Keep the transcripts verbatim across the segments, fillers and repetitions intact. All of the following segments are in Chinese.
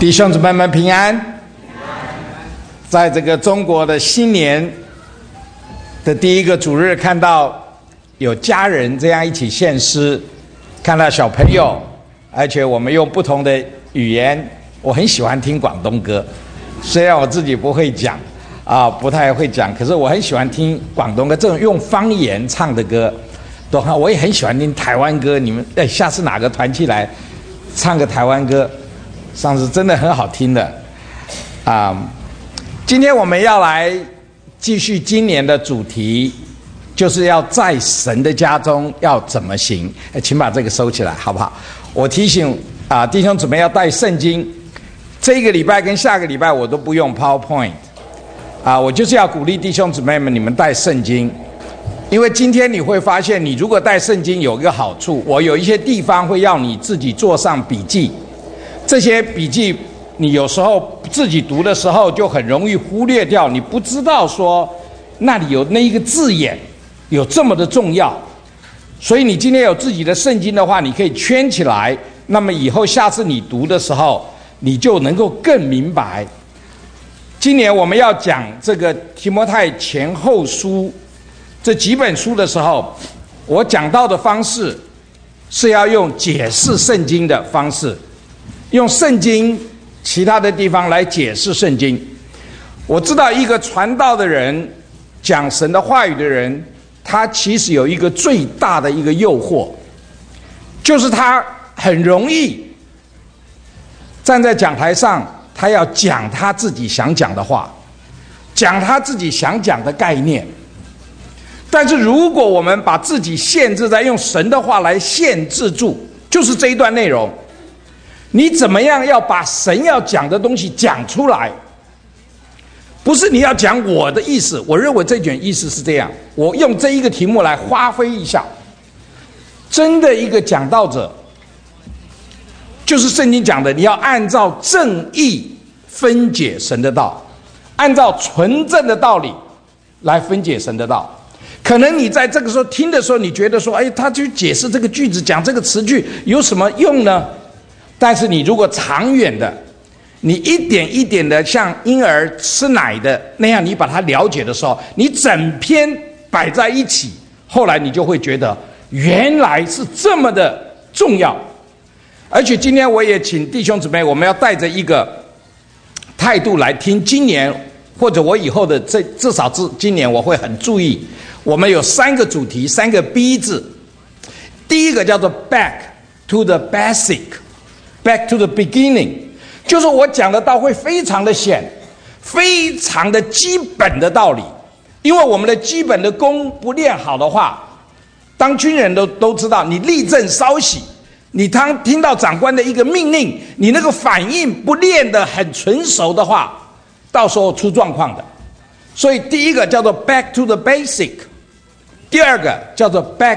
弟兄姊妹们平安。在这个中国的新年的第一个主日，看到有家人这样一起献诗，看到小朋友，而且我们用不同的语言。我很喜欢听广东歌，虽然我自己不会讲啊，不太会讲，可是我很喜欢听广东歌，这种用方言唱的歌都好。我也很喜欢听台湾歌，你们哎，下次哪个团契来唱个台湾歌？上次真的很好听的啊！今天我们要来继续今年的主题，就是要在神的家中要怎么行。哎，请把这个收起来好不好？我提醒啊，弟兄姊妹要带圣经。这个礼拜跟下个礼拜我都不用 PowerPoint 啊，我就是要鼓励弟兄姊妹们，你们带圣经。因为今天你会发现，你如果带圣经有一个好处，我有一些地方会要你自己做上笔记。这些笔记你有时候自己读的时候就很容易忽略掉，你不知道说那里有那一个字眼有这么的重要。所以你今天有自己的圣经的话，你可以圈起来，那么以后下次你读的时候你就能够更明白。今年我们要讲这个提摩太前后书这几本书的时候，我讲到的方式是要用解释圣经的方式，用圣经其他的地方来解释圣经。我知道一个传道的人，讲神的话语的人，他其实有一个最大的一个诱惑，就是他很容易站在讲台上，他要讲他自己想讲的话，讲他自己想讲的概念。但是如果我们把自己限制在用神的话来限制住，就是这一段内容，你怎么样要把神要讲的东西讲出来？不是你要讲我的意思，我认为这卷意思是这样，我用这一个题目来发挥一下。真的一个讲道者，就是圣经讲的，你要按照正义分解神的道，按照纯正的道理来分解神的道。可能你在这个时候听的时候，你觉得说，哎，他去解释这个句子，讲这个词句有什么用呢？但是你如果长远的，你一点一点的像婴儿吃奶的那样，你把它了解的时候，你整篇摆在一起，后来你就会觉得原来是这么的重要。而且今天我也请弟兄姊妹，我们要带着一个态度来听今年或者我以后的这至少至今年我会很注意。我们有三个主题，三个 B 字。第一个叫做 Back to the Basic， Back to the Beginning， 就是我讲的道会非常的显，非常的基本的道理。因为我们的基本的功不练好的话，当军人都都知道，你立正稍息，你当听到长官的一个命令，你那个反应不练得很纯熟的话，到时候出状况的。所以第一个叫做 Back to the Basic， 第二个叫做 Back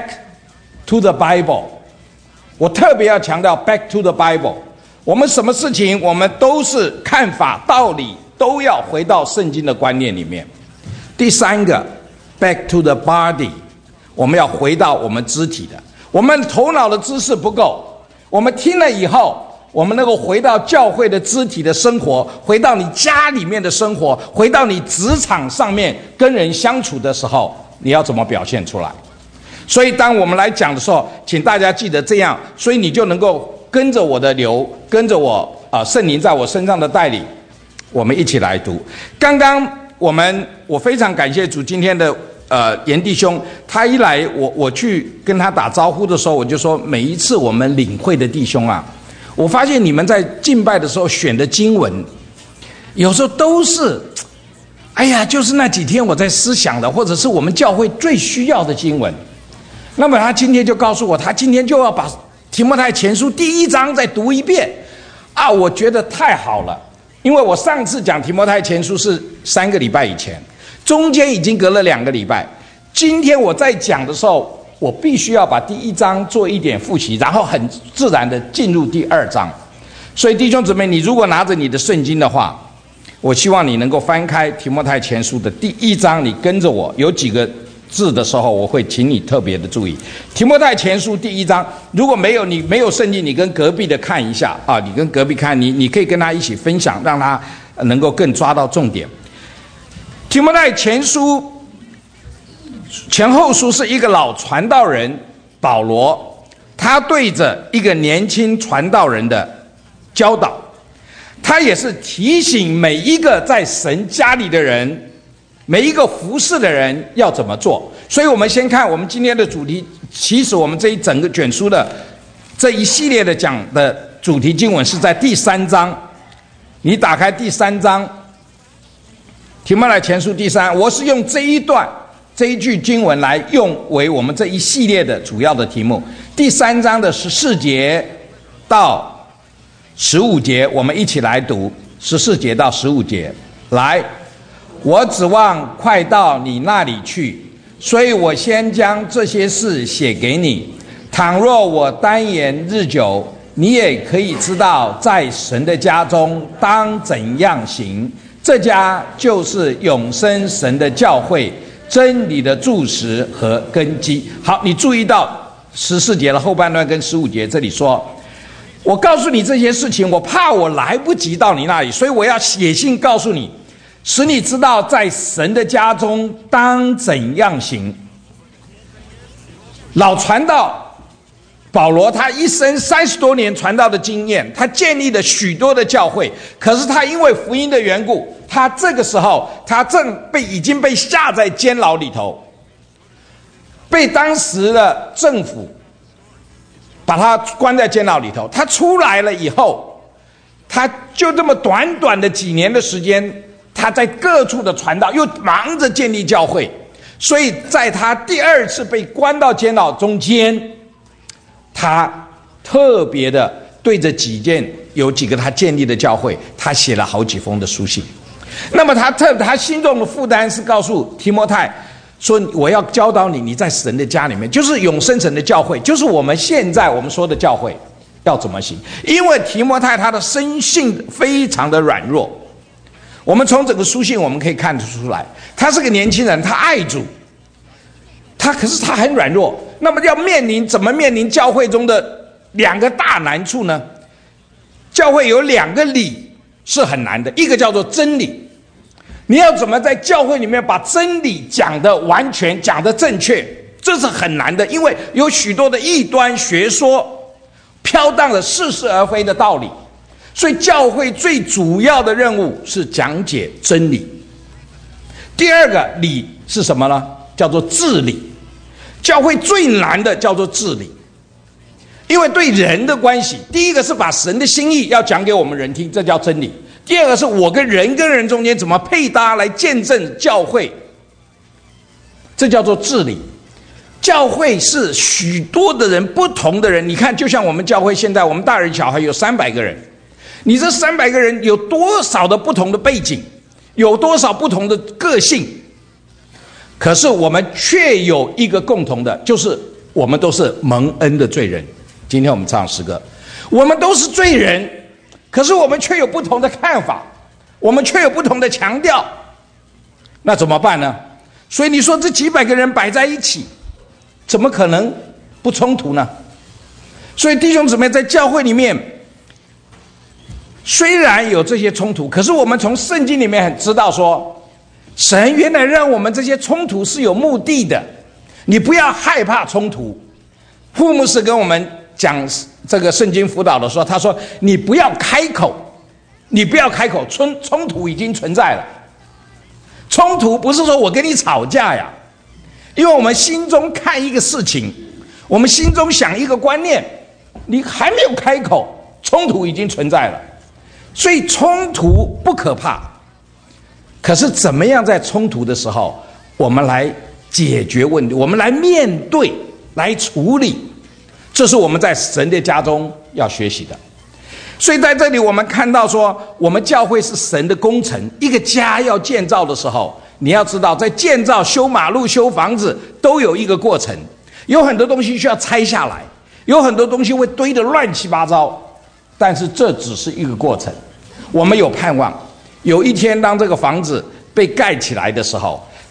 to the Bible。 我特别要强调 Back to the Bible， 我们什么事情我们都是看法道理都要回到圣经的观念里面。第三个 Back to the Body， 我们要回到我们肢体的，我们头脑的知识不够，我们听了以后，我们能够回到教会的肢体的生活，回到你家里面的生活，回到你职场上面跟人相处的时候，你要怎么表现出来？所以当我们来讲的时候，请大家记得这样，所以你就能够跟着我的流，跟着我啊、呃、圣灵在我身上的带领，我们一起来读。刚刚我们我非常感谢主，今天的呃严弟兄，他一来我我去跟他打招呼的时候，我就说每一次我们领会的弟兄啊，我发现你们在敬拜的时候选的经文，有时候都是，哎呀，就是那几天我在思想的，或者是我们教会最需要的经文。那么他今天就告诉我，他今天就要把提摩太前书第一章再读一遍啊！我觉得太好了，因为我上次讲提摩太前书是三个礼拜以前，中间已经隔了两个礼拜。今天我在讲的时候，我必须要把第一章做一点复习，然后很自然的进入第二章。所以弟兄姊妹，你如果拿着你的圣经的话，我希望你能够翻开提摩太前书的第一章，你跟着我，有几个字的时候，我会请你特别的注意。提摩太前书第一章，如果没有你没有圣经，你跟隔壁的看一下啊，你跟隔壁看，你你可以跟他一起分享，让他能够更抓到重点。提摩太前书前后书是一个老传道人保罗，他对着一个年轻传道人的教导，他也是提醒每一个在神家里的人，每一个服侍的人要怎么做。所以我们先看我们今天的主题，其实我们这一整个卷书的这一系列的讲的主题经文是在第三章。你打开第三章，提摩太前书第三，我是用这一段这一句经文来用为我们这一系列的主要的题目。第三章的十四节到十五节，我们一起来读十四节到十五节。来，我指望快到你那里去，所以我先将这些事写给你。倘若我单言日久，你也可以知道在神的家中当怎样行。这家就是永生神的教会，真理的柱石和根基。好，你注意到十四节的后半段跟十五节这里说，我告诉你这些事情，我怕我来不及到你那里，所以我要写信告诉你，使你知道在神的家中当怎样行。老传道保罗他一生三十多年传道的经验，他建立了许多的教会，可是他因为福音的缘故，他这个时候他正被已经被下在监牢里头，被当时的政府把他关在监牢里头。他出来了以后，他就这么短短的几年的时间，他在各处的传道，又忙着建立教会，所以在他第二次被关到监牢中间，他特别的对着几件有几个他建立的教会，他写了好几封的书信。那么他特他心中的负担是告诉提摩太说，我要教导你，你在神的家里面，就是永生神的教会，就是我们现在我们说的教会要怎么行。因为提摩太他的生性非常的软弱，我们从整个书信我们可以看得出来，他是个年轻人，他爱主，他可是他很软弱。那么要面临怎么面临教会中的两个大难处呢？教会有两个理是很难的，一个叫做真理，你要怎么在教会里面把真理讲得完全，讲得正确，这是很难的，因为有许多的异端学说飘荡了似是而非的道理。所以教会最主要的任务是讲解真理。第二个理是什么呢？叫做治理。教会最难的叫做治理，因为对人的关系，第一个是把神的心意要讲给我们人听，这叫真理；第二个是我跟人跟人中间怎么配搭来见证教会，这叫做治理。教会是许多的人，不同的人，你看，就像我们教会现在，我们大人小孩有三百个人，你这三百个人有多少的不同的背景，有多少不同的个性，可是我们却有一个共同的，就是我们都是蒙恩的罪人。今天我们唱诗歌，我们都是罪人，可是我们却有不同的看法，我们却有不同的强调，那怎么办呢？所以你说这几百个人摆在一起，怎么可能不冲突呢？所以弟兄姊妹，在教会里面虽然有这些冲突，可是我们从圣经里面很知道说，神原来让我们这些冲突是有目的的，你不要害怕冲突。傅牧师跟我们讲这个圣经辅导的时候，他说你不要开口，你不要开口，冲冲突已经存在了。冲突不是说我跟你吵架呀，因为我们心中看一个事情，我们心中想一个观念，你还没有开口，冲突已经存在了。所以冲突不可怕，可是怎么样在冲突的时候我们来解决问题，我们来面对，来处理，这是我们在神的家中要学习的。所以在这里我们看到说，我们教会是神的工程，一个家要建造的时候，你要知道在建造修马路修房子都有一个过程，有很多东西需要拆下来，有很多东西会堆得乱七八糟，但是这只是一个过程。我们有盼望，有一天当这个房子被盖起来的时候，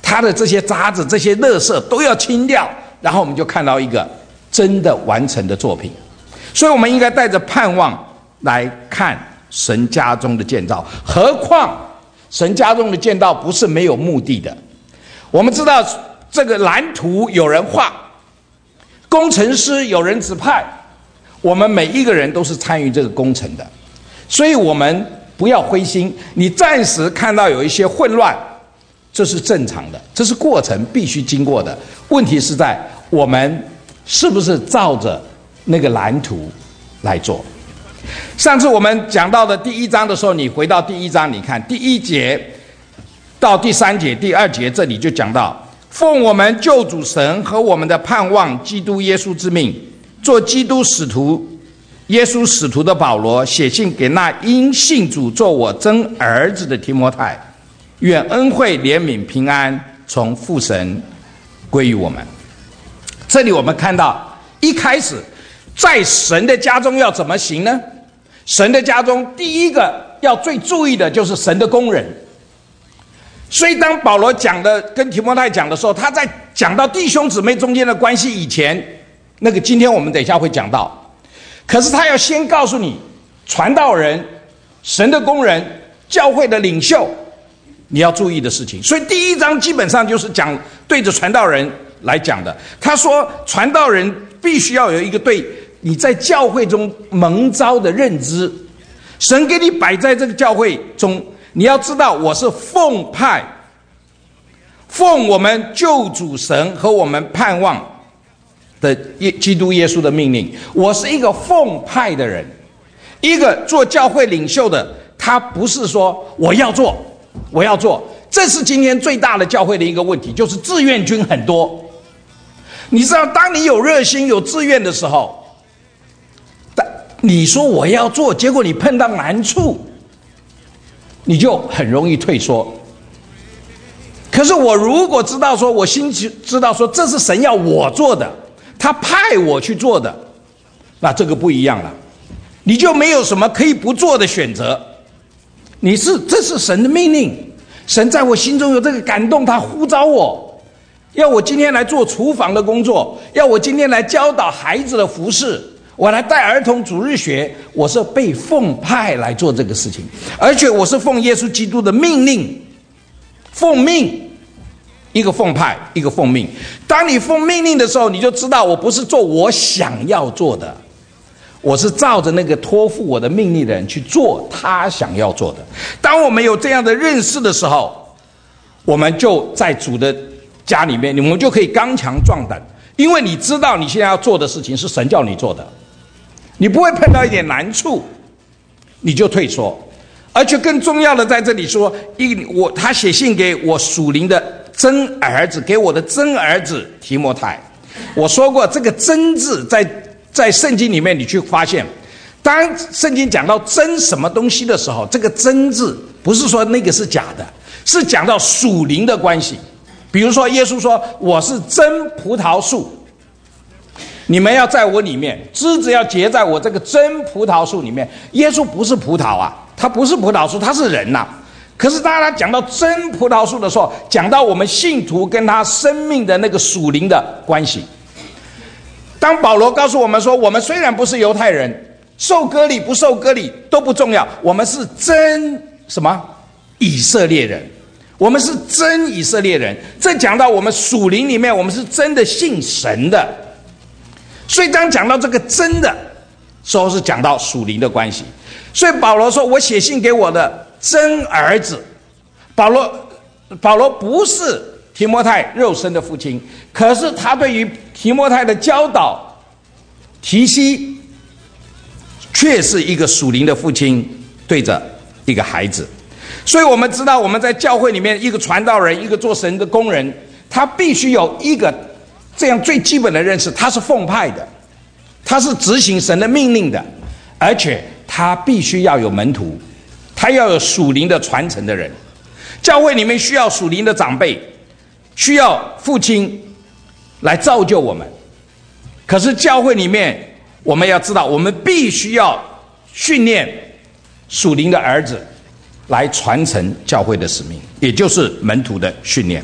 它的这些渣子、这些垃圾都要清掉，然后我们就看到一个真的完成的作品。所以我们应该带着盼望来看神家中的建造，何况神家中的建造不是没有目的的。我们知道这个蓝图有人画，工程师有人指派，我们每一个人都是参与这个工程的，所以我们不要灰心。你暂时看到有一些混乱，这是正常的，这是过程必须经过的。问题是在我们是不是照着那个蓝图来做。上次我们讲到的第一章的时候，你回到第一章，你看第一节到第三节、第二节，这里就讲到，奉我们救主神和我们的盼望基督耶稣之命，做基督使徒耶稣使徒的保罗，写信给那因信主做我真儿子的提摩太，愿恩惠、怜悯、平安从父神归于我们。这里我们看到，一开始在神的家中要怎么行呢？神的家中第一个要最注意的就是神的工人。所以当保罗讲的跟提摩太讲的时候，他在讲到弟兄姊妹中间的关系以前，那个今天我们等一下会讲到，可是他要先告诉你，传道人、神的工人、教会的领袖你要注意的事情。所以第一章基本上就是讲对着传道人来讲的。他说传道人必须要有一个对你在教会中蒙召的认知，神给你摆在这个教会中，你要知道我是奉派，奉我们救主神和我们盼望的基督耶稣的命令，我是一个奉派的人。一个做教会领袖的，他不是说我要做我要做，这是今天最大的教会的一个问题，就是志愿军很多。你知道当你有热心有志愿的时候，你说我要做，结果你碰到难处，你就很容易退缩。可是我如果知道说，我心里知道说这是神要我做的，他派我去做的，那这个不一样了，你就没有什么可以不做的选择。你是这是神的命令，神在我心中有这个感动，他呼召我，要我今天来做厨房的工作，要我今天来教导孩子的服事，我来带儿童主日学，我是被奉派来做这个事情，而且我是奉耶稣基督的命令，奉命，一个奉派，一个奉命。当你奉命令的时候，你就知道我不是做我想要做的，我是照着那个托付我的命令的人去做他想要做的。当我们有这样的认识的时候，我们就在主的家里面，我们就可以刚强壮胆，因为你知道你现在要做的事情是神叫你做的，你不会碰到一点难处你就退缩。而且更重要的在这里说，一我他写信给我属灵的真儿子，给我的真儿子提摩太。我说过这个真字在在圣经里面你去发现，当圣经讲到真什么东西的时候，这个真字不是说那个是假的，是讲到属灵的关系。比如说耶稣说我是真葡萄树，你们要在我里面，枝子要结在我这个真葡萄树里面。耶稣不是葡萄啊，他不是葡萄树，他是人呐、啊。可是当他讲到真葡萄树的时候，讲到我们信徒跟他生命的那个属灵的关系。当保罗告诉我们说，我们虽然不是犹太人，受割礼不受割礼都不重要，我们是真什么以色列人，我们是真以色列人。这讲到我们属灵里面，我们是真的信神的。所以当讲到这个真的时候，是讲到属灵的关系。所以保罗说我写信给我的真儿子。保罗保罗不是提摩太肉身的父亲，可是他对于提摩太的教导提西却是一个属灵的父亲对着一个孩子。所以我们知道我们在教会里面，一个传道人，一个做神的工人，他必须有一个这样最基本的认识，他是奉派的，他是执行神的命令的，而且他必须要有门徒，他要有属灵的传承的人。教会里面需要属灵的长辈，需要父亲来造就我们。可是教会里面我们要知道，我们必须要训练属灵的儿子来传承教会的使命，也就是门徒的训练。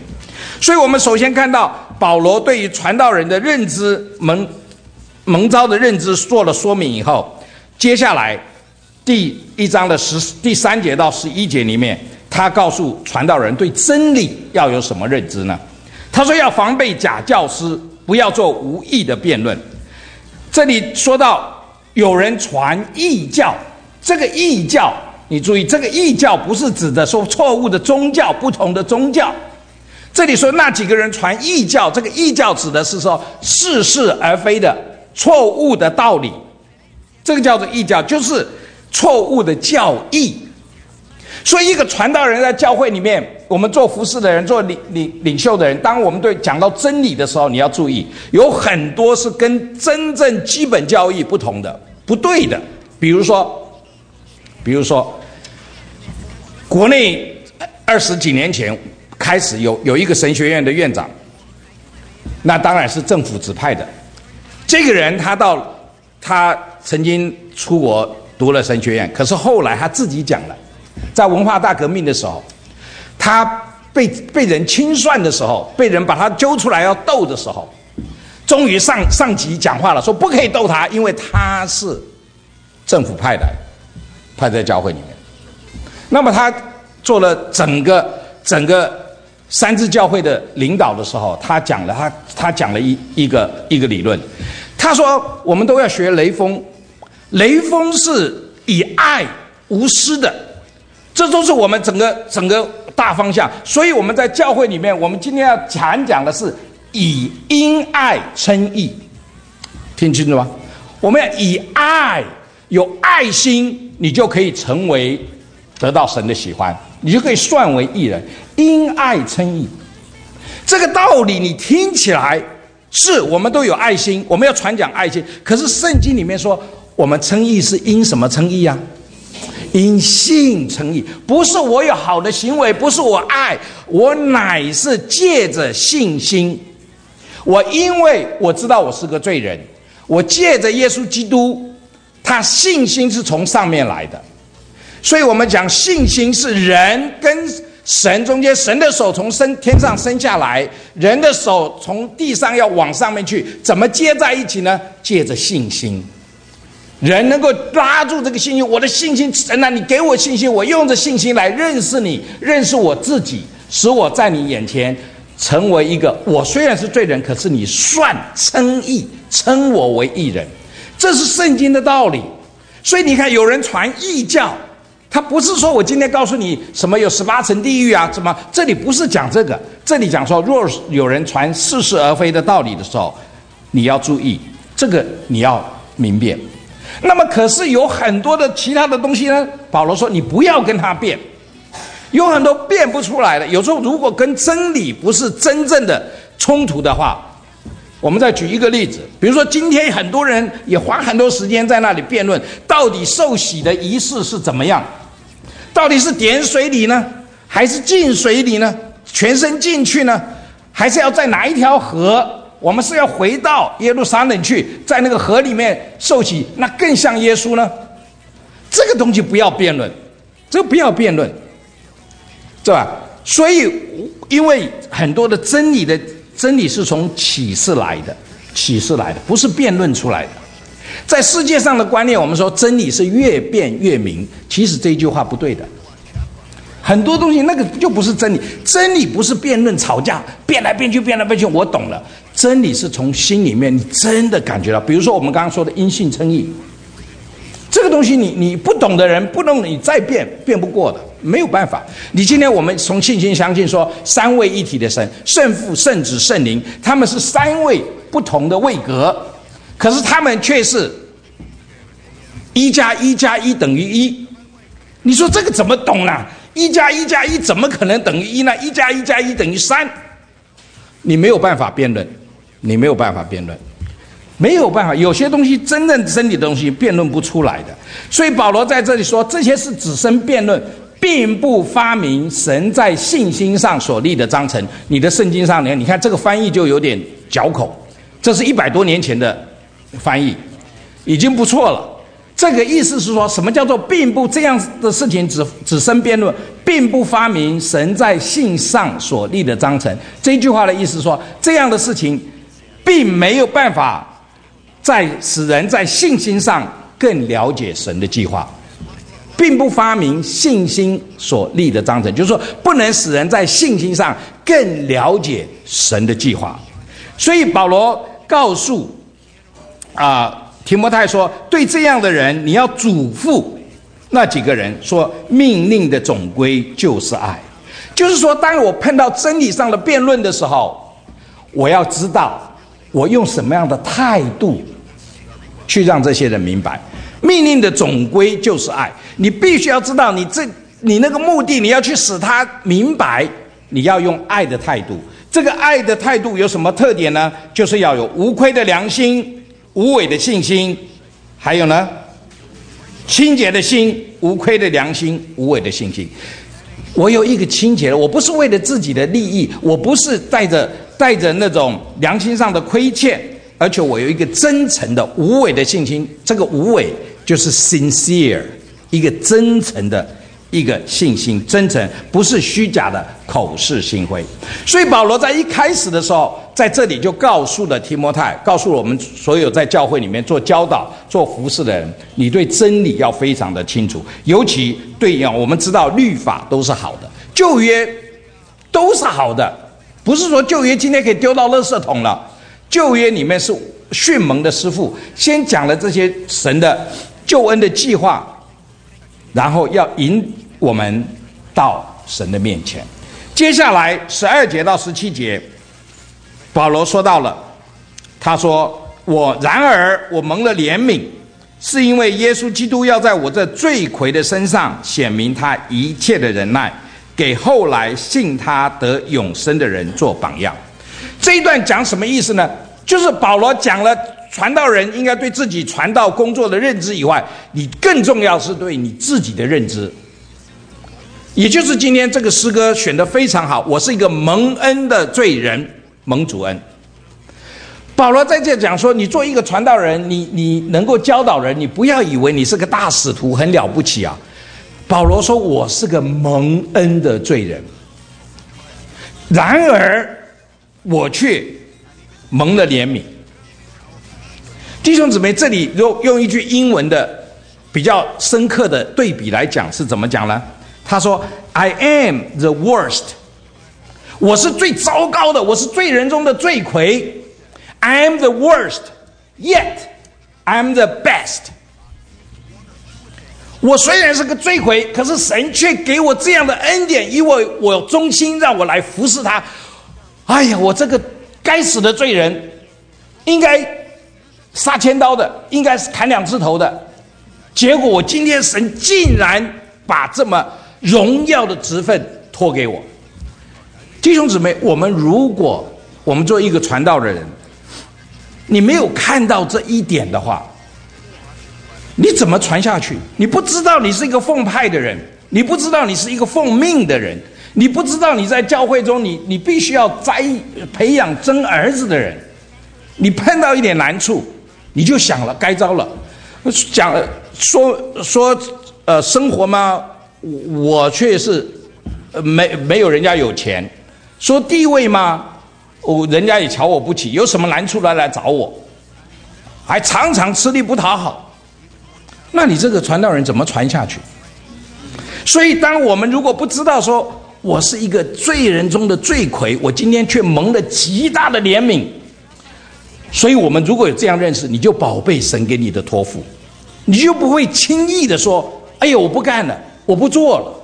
所以我们首先看到保罗对于传道人的认知蒙蒙召的认知做了说明以后，接下来第一章的十第三节到十一节里面，他告诉传道人对真理要有什么认知呢？他说要防备假教师，不要做无益的辩论。这里说到有人传异教，这个异教你注意，这个异教不是指的说错误的宗教，不同的宗教。这里说那几个人传异教，这个异教指的是说似是而非的错误的道理，这个叫做异教，就是错误的教义。所以一个传道人在教会里面，我们做服事的人，做领领领袖的人，当我们对讲到真理的时候，你要注意，有很多是跟真正基本教义不同的，不对的。比如说比如说国内二十几年前开始有有一个神学院的院长，那当然是政府指派的。这个人他到他曾经出国读了神学院，可是后来他自己讲了，在文化大革命的时候，他被被人清算的时候，被人把他揪出来要斗的时候，终于上上级讲话了，说不可以斗他，因为他是政府派来派在教会里面。那么他做了整个整个三自教会的领导的时候，他讲了他他讲了一一个一个理论。他说我们都要学雷锋，雷锋是以爱无私的，这都是我们整个整个大方向。所以我们在教会里面，我们今天要谈讲的是以因爱称义，听清楚吗？我们要以爱，有爱心，你就可以成为得到神的喜欢，你就可以算为义人。因爱称义，这个道理你听起来是我们都有爱心，我们要传讲爱心。可是圣经里面说，我们称义是因什么称义啊？因信称义，不是我有好的行为，不是我爱，我乃是借着信心。我因为我知道我是个罪人，我借着耶稣基督，他信心是从上面来的。所以我们讲信心是人跟神中间，神的手从升天上升下来，人的手从地上要往上面去，怎么接在一起呢？借着信心，人能够拉住这个信心，我的信心，神啊，你给我信心，我用着信心来认识你，认识我自己，使我在你眼前成为一个，我虽然是罪人，可是你算称义，称我为义人，这是圣经的道理。所以你看，有人传异教，他不是说我今天告诉你什么有十八层地狱啊，什么，这里不是讲这个，这里讲说，若有人传似是而非的道理的时候，你要注意，这个你要明辨。那么可是有很多的其他的东西呢，保罗说你不要跟他辩，有很多辩不出来的。有时候如果跟真理不是真正的冲突的话，我们再举一个例子，比如说今天很多人也花很多时间在那里辩论，到底受洗的仪式是怎么样，到底是点水礼呢，还是浸水礼呢？全身进去呢，还是要在哪一条河？我们是要回到耶路撒冷去，在那个河里面受洗，那更像耶稣呢？这个东西不要辩论，这个不要辩论，对吧？所以，因为很多的真理的真理是从启示来的，启示来的，不是辩论出来的。在世界上的观念，我们说真理是越辩越明，其实这一句话不对的。很多东西那个就不是真理，真理不是辩论吵架，辩来辩去，辩来辩去，我懂了。真理是从心里面，你真的感觉到。比如说我们刚刚说的因信称义，这个东西你你不懂的人，不懂你再辩辩不过的，没有办法。你今天我们从信心相信说三位一体的神，圣父、圣子、圣灵，他们是三位不同的位格，可是他们却是一加一加一等于一。你说这个怎么懂呢？一加一加一怎么可能等于一呢？一加一加一等于三，你没有办法辩论，你没有办法辩论，没有办法。有些东西真正真理的东西辩论不出来的。所以保罗在这里说，这些是只生辩论，并不发明神在信心上所立的章程。你的圣经上，你看这个翻译就有点嚼口，这是一百多年前的翻译，已经不错了。这个意思是说，什么叫做并不这样的事情只只生辩论，并并不发明神在信上所立的章程。这句话的意思说，这样的事情并没有办法在使人在信心上更了解神的计划，并不发明信心所立的章程，就是说不能使人在信心上更了解神的计划。所以保罗告诉啊、呃、提摩太说，对这样的人你要嘱咐那几个人说，命令的总归就是爱。就是说，当我碰到真理上的辩论的时候，我要知道我用什么样的态度去让这些人明白。命令的总归就是爱，你必须要知道你这你那个目的，你要去使他明白，你要用爱的态度。这个爱的态度有什么特点呢？就是要有无亏的良心、无伪的信心，还有呢，清洁的心、无亏的良心、无伪的信心。我有一个清洁的，我不是为了自己的利益，我不是带着带着那种良心上的亏欠，而且我有一个真诚的无伪的信心。这个无伪就是 sincere， 一个真诚的一个信心，真诚不是虚假的口是心非。所以保罗在一开始的时候，在这里就告诉了提摩太，告诉了我们所有在教会里面做教导、做服事的人，你对真理要非常的清楚，尤其对我们知道律法都是好的，旧约都是好的，不是说旧约今天可以丢到垃圾桶了。旧约里面是训蒙的师傅，先讲了这些神的救恩的计划，然后要引我们到神的面前。接下来十二节到十七节，保罗说到了，他说：我然而我蒙了怜悯，是因为耶稣基督要在我这罪魁的身上显明他一切的忍耐，给后来信他得永生的人做榜样。这一段讲什么意思呢？就是保罗讲了传道人应该对自己传道工作的认知以外，你更重要是对你自己的认知。也就是今天这个诗歌选得非常好，我是一个蒙恩的罪人，蒙主恩。保罗在这讲说，你做一个传道人，你你能够教导人，你不要以为你是个大使徒很了不起啊。保罗说，我是个蒙恩的罪人，然而我却蒙了怜悯。弟兄姊妹，这里用用一句英文的比较深刻的对比来讲是怎么讲呢？他说 I am the worst， 我是最糟糕的，我是罪人中的罪魁。 I am the worst yet I am the best。 我虽然是个罪魁，可是神却给我这样的恩典，因为我忠心让我来服侍他。哎呀，我这个该死的罪人，应该杀千刀的，应该是砍两次头的，结果我今天神竟然把这么荣耀的职分托给我。弟兄姊妹，我们如果我们做一个传道的人，你没有看到这一点的话，你怎么传下去？你不知道你是一个奉派的人，你不知道你是一个奉命的人，你不知道你在教会中你你必须要栽培养真儿子的人，你碰到一点难处，你就想了，该糟了。讲说说呃生活吗？我却是呃没没有人家有钱。说地位吗？哦，人家也瞧我不起，有什么难处来来找我，还常常吃力不讨好。那你这个传道人怎么传下去？所以当我们如果不知道说我是一个罪人中的罪魁，我今天却蒙了极大的怜悯，所以我们如果有这样认识，你就宝贝神给你的托付，你就不会轻易的说，哎呀，我不干了，我不做了。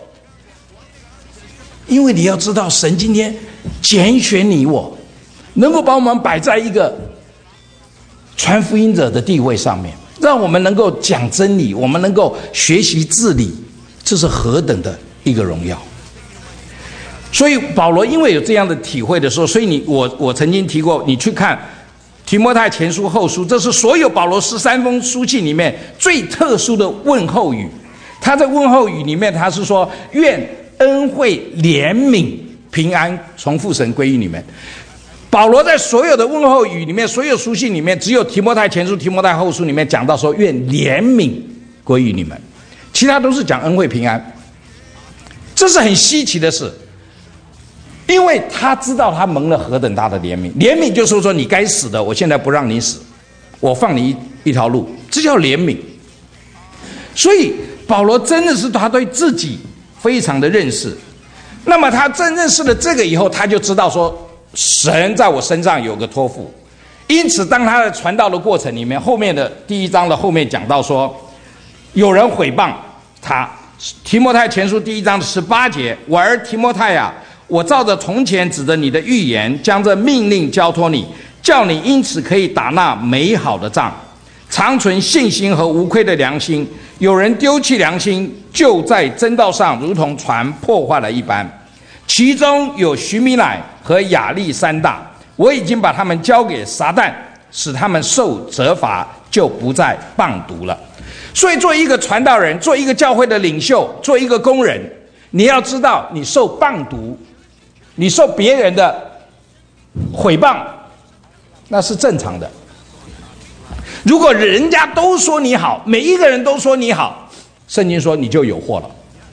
因为你要知道，神今天拣选你我，能够把我们摆在一个传福音者的地位上面，让我们能够讲真理，我们能够学习治理，这是何等的一个荣耀。所以保罗因为有这样的体会的时候，所以你我我曾经提过，你去看提摩太前书后书，这是所有保罗十三封书信里面最特殊的问候语。他在问候语里面，他是说，愿恩惠怜悯平安从父神归于你们。保罗在所有的问候语里面，所有书信里面，只有提摩太前书、提摩太后书里面讲到说，愿怜悯归于你们，其他都是讲恩惠平安。 这是很稀奇的事，因为他知道他蒙了何等大的怜悯。怜悯就是说，你该死的，我现在不让你死，我放你 一, 一条路，这叫怜悯。所以保罗真的是他对自己非常的认识。那么他真认识了这个以后，他就知道说，神在我身上有个托付。因此当他的传道的过程里面，后面的第一章的后面讲到说，有人毁谤他。提摩太前书第一章的十八节，我儿提摩太啊，我照着从前指着你的预言，将这命令交托你，叫你因此可以打那美好的仗，常存信心和无愧的良心。有人丢弃良心，就在真道上如同船破坏了一般。其中有许米乃和亚历山大，我已经把他们交给撒旦，使他们受责罚，就不再谤读了。所以做一个传道人，做一个教会的领袖，做一个工人，你要知道，你受谤读，你受别人的毁谤，那是正常的。如果人家都说你好，每一个人都说你好，圣经说你就有祸了，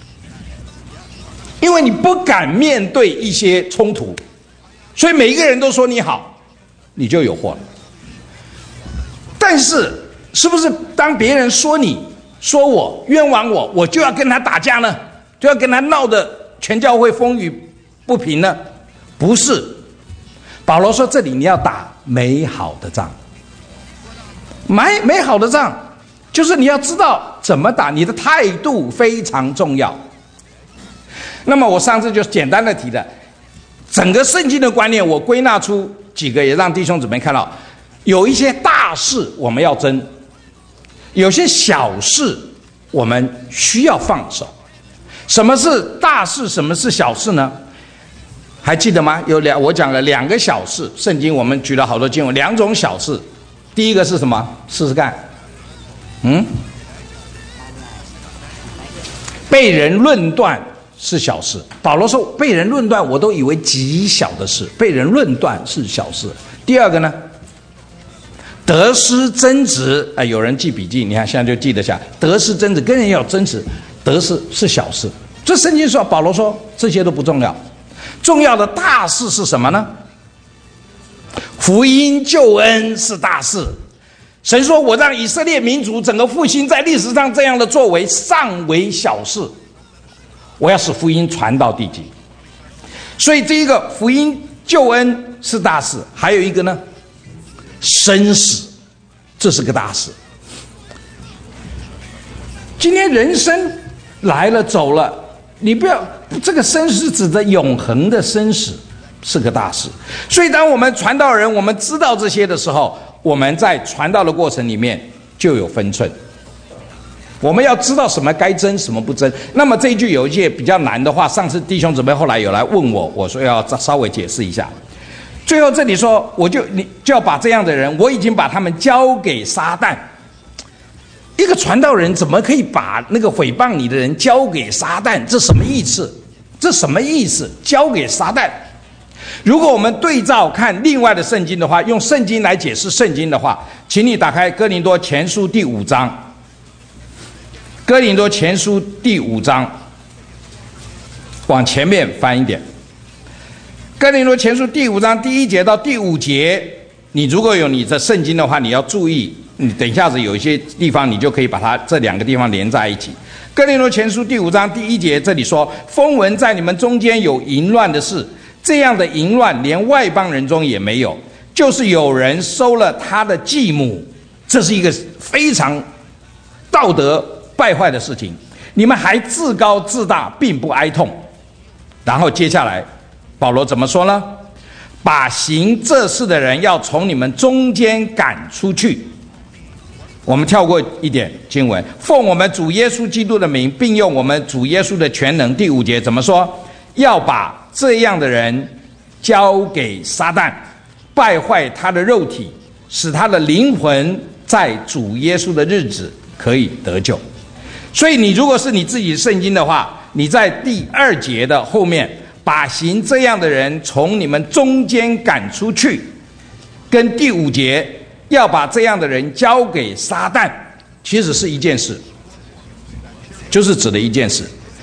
因为你不敢面对一些冲突，所以每一个人都说你好，你就有祸了。但是是不是当别人说你说我冤枉我，我就要跟他打架呢？就要跟他闹得全教会风雨不平呢？不是。保罗说这里你要打美好的仗。美美好的仗就是你要知道怎么打，你的态度非常重要。那么我上次就简单的提了整个圣经的观念，我归纳出几个，也让弟兄姊妹看到，有一些大事我们要争，有些小事我们需要放手。什么是大事，什么是小事呢？还记得吗？有两，我讲了两个小事，圣经我们举了好多经文，两种小事。第一个是什么？试试看。嗯，被人论断是小事。保罗说被人论断我都以为极小的事，被人论断是小事。第二个呢，得失争执，哎，有人记笔记，你看现在就记得下，得失争执，跟人要争执，得失是小事。这圣经说，保罗说这些都不重要，重要的大事是什么呢？福音救恩是大事。神说我让以色列民族整个复兴在历史上这样的作为尚为小事，我要使福音传到地极。所以这一个福音救恩是大事，还有一个呢，生死，这是个大事。今天人生来了走了，你不要，这个生死指的永恒的生死是个大事。所以当我们传道人我们知道这些的时候，我们在传道的过程里面就有分寸，我们要知道什么该争什么不争。那么这一句有一些比较难的话，上次弟兄姊妹后来有来问我，我说要稍微解释一下。最后这里说，我就你就要把这样的人，我已经把他们交给撒旦。一个传道人怎么可以把那个毁谤你的人交给撒旦？这什么意思？这什么意思？交给撒旦。如果我们对照看另外的圣经的话，用圣经来解释圣经的话，请你打开哥林多前书第五章。哥林多前书第五章，往前面翻一点。哥林多前书第五章第一节到第五节，你如果有你的圣经的话，你要注意，你等一下子有一些地方你就可以把它这两个地方连在一起。哥林多前书第五章第一节这里说，风闻在你们中间有淫乱的事，这样的淫乱连外邦人中也没有，就是有人收了他的继母，这是一个非常道德败坏的事情，你们还自高自大，并不哀痛。然后接下来保罗怎么说呢？把行这事的人要从你们中间赶出去。我们跳过一点经文，奉我们主耶稣基督的名，并用我们主耶稣的全能。第五节怎么说？要把这样的人交给撒旦，败坏他的肉体，使他的灵魂在主耶稣的日子可以得救。所以你如果是你自己圣经的话，你在第二节的后面，把行这样的人从你们中间赶出去，跟第五节要把这样的人交给撒旦，其实是一件事，就是指的一件事。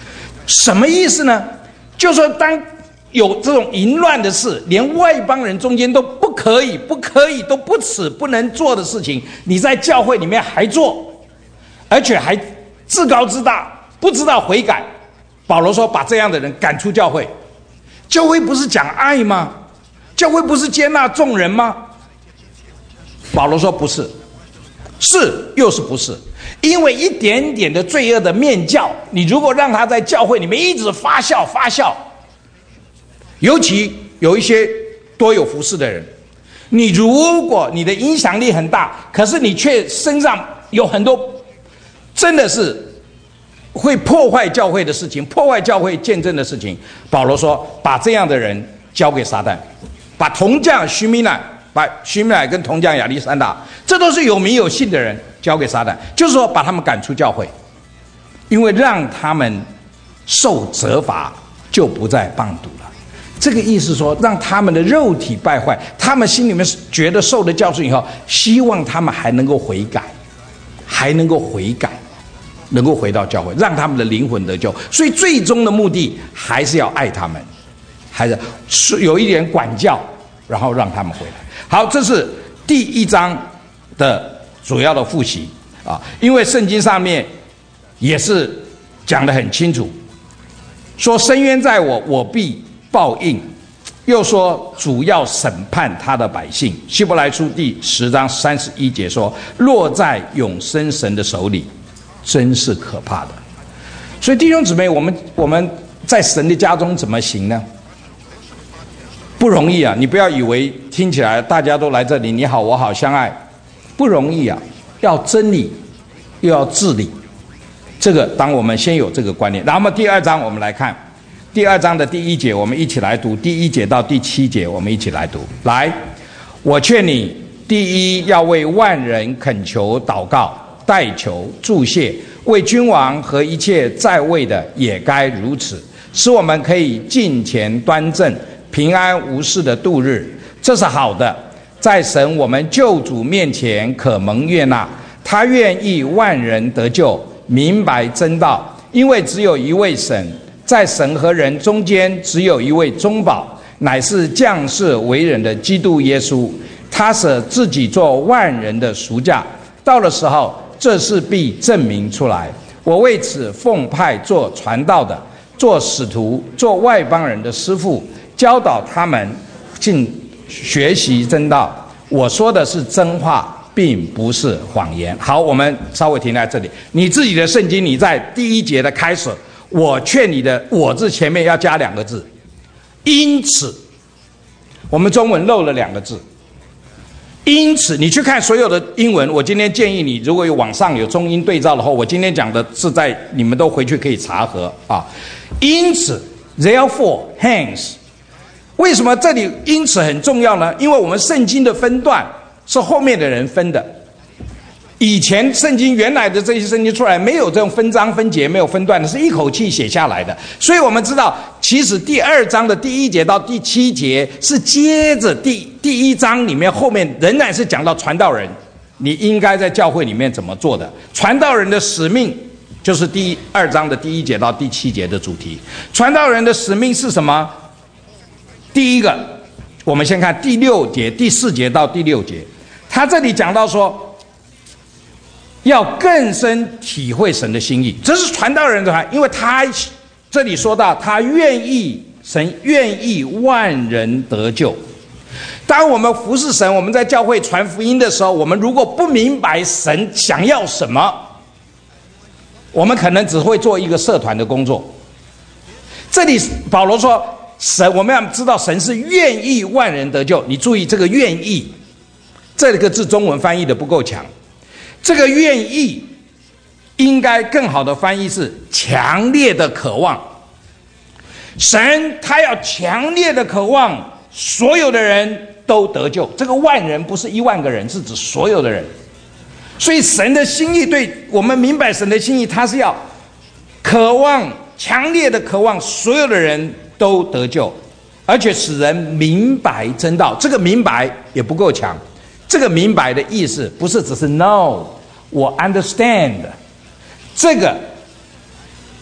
什么意思呢？就是说，当有这种淫乱的事，连外邦人中间都不可以、不可以、都不耻、不能做的事情，你在教会里面还做，而且还自高自大，不知道悔改。保罗说：“把这样的人赶出教会。”教会不是讲爱吗？教会不是接纳众人吗？保罗说：“不是，是又是不是？因为一点点的罪恶的面教，你如果让他在教会里面一直发酵发酵。”尤其有一些多有服事的人，你如果你的影响力很大，可是你却身上有很多真的是会破坏教会的事情，破坏教会见证的事情。保罗说：“把这样的人交给撒旦，把铜匠徐米乃、把徐米乃跟铜匠亚历山大，这都是有名有姓的人，交给撒旦，就是说把他们赶出教会，因为让他们受责罚，就不再谤赌了。”这个意思说，让他们的肉体败坏，他们心里面觉得受了教训以后，希望他们还能够悔改，还能够悔改，能够回到教会，让他们的灵魂得救。所以最终的目的还是要爱他们，还是有一点管教，然后让他们回来。好，这是第一章的主要的复习啊，因为圣经上面也是讲得很清楚，说深渊在我，我必报应，又说主要审判他的百姓。希伯来书第十章三十一节说：落在永生神的手里，真是可怕的。所以弟兄姊妹，我们我们在神的家中怎么行呢？不容易啊！你不要以为听起来大家都来这里，你好我好相爱，不容易啊！要真理，又要治理。这个当我们先有这个观念，然后我们第二章我们来看。第二章的第一节，我们一起来读。第一节到第七节，我们一起来读。来，我劝你，第一要为万人恳求、祷告、代求、祝谢，为君王和一切在位的也该如此，使我们可以敬虔端正、平安无事的度日。这是好的，在神我们救主面前可蒙悦纳。他愿意万人得救，明白真道，因为只有一位神。在神和人中间只有一位中保，乃是降世为人的基督耶稣。他舍自己做万人的赎价，到了时候，这事必证明出来。我为此奉派做传道的，做使徒，做外邦人的师傅，教导他们进学习真道。我说的是真话，并不是谎言。好，我们稍微停在这里。你自己的圣经，你在第一节的开始，我劝你的我字前面要加两个字，因此，我们中文漏了两个字。因此，你去看所有的英文，我今天建议你，如果有网上有中英对照的话，我今天讲的是在你们都回去可以查核啊。因此 ，therefore, hence， 为什么这里因此很重要呢？因为我们圣经的分段是后面的人分的。以前圣经原来的这些圣经出来没有这种分章分节，没有分段的，是一口气写下来的。所以我们知道，其实第二章的第一节到第七节是接着第第一章里面后面仍然是讲到传道人，你应该在教会里面怎么做的。传道人的使命就是第二章的第一节到第七节的主题。传道人的使命是什么？第一个，我们先看第六节、第四节到第六节，他这里讲到说，要更深体会神的心意，这是传道人的话，因为他这里说到，他愿意神愿意万人得救。当我们服侍神，我们在教会传福音的时候，我们如果不明白神想要什么，我们可能只会做一个社团的工作。这里保罗说，神我们要知道神是愿意万人得救。你注意这个愿意，这个字中文翻译的不够强。这个愿意应该更好的翻译是强烈的渴望。神他要强烈的渴望所有的人都得救，这个万人不是一万个人，是指所有的人。所以神的心意，对我们明白神的心意，他是要渴望强烈的渴望所有的人都得救，而且使人明白真道。这个明白也不够强，这个明白的意思不是只是 know 我 understand， 这个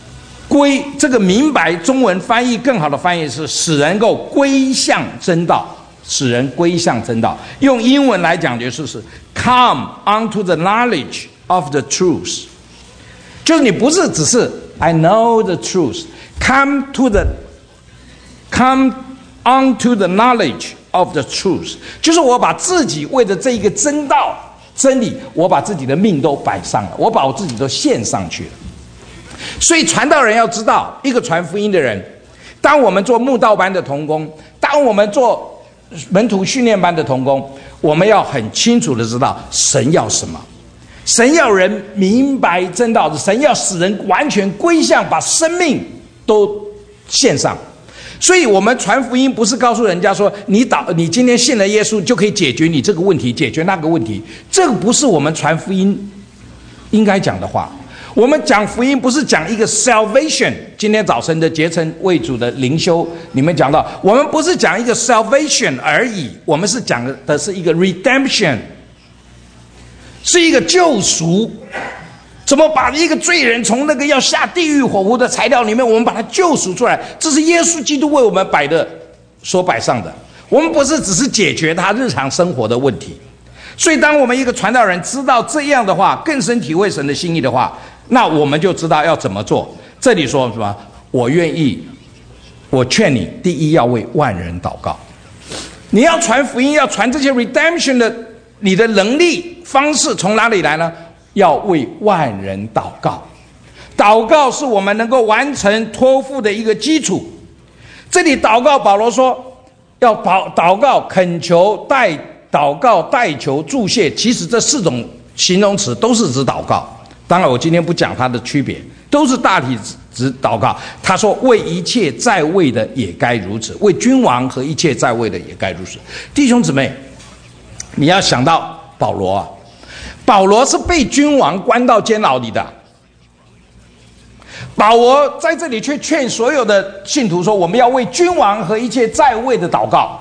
归这个明白中文翻译更好的翻译是使人够归向真道，使人归向真道。用英文来讲就是是 come unto the knowledge of the truth， 就是你不是只是 I know the truth， come to the come unto the knowledge of the truth， 就是我把自己为了这一个真道真理，我把自己的命都摆上了，我把我自己都献上去了。所以传道人要知道，一个传福音的人，当我们做慕道班的同工，当我们做门徒训练班的同工，我们要很清楚的知道神要什么。神要人明白真道，神要使人完全归向，把生命都献上。所以我们传福音不是告诉人家说你导你今天信了耶稣就可以解决你这个问题，解决那个问题，这个不是我们传福音应该讲的话。我们讲福音不是讲一个 salvation， 今天早晨的结成为主的灵修你们讲到，我们不是讲一个 salvation 而已，我们是讲的是一个 redemption， 是一个救赎。怎么把一个罪人从那个要下地狱火湖的材料里面，我们把它救赎出来，这是耶稣基督为我们摆的所摆上的。我们不是只是解决他日常生活的问题。所以当我们一个传道人知道这样的话，更深体会神的心意的话，那我们就知道要怎么做。这里说什么？我愿意，我劝你，第一要为万人祷告。你要传福音，要传这些 redemption 的，你的能力方式从哪里来呢？要为万人祷告。祷告是我们能够完成托付的一个基础。这里祷告，保罗说要祷祷告、恳求、代祷告、代求、祝谢，其实这四种形容词都是指祷告。当然我今天不讲它的区别，都是大体指祷告。他说为一切在位的也该如此，为君王和一切在位的也该如此。弟兄姊妹，你要想到保罗啊，保罗是被君王关到监牢里的，保罗在这里却劝所有的信徒说，我们要为君王和一切在位的祷告。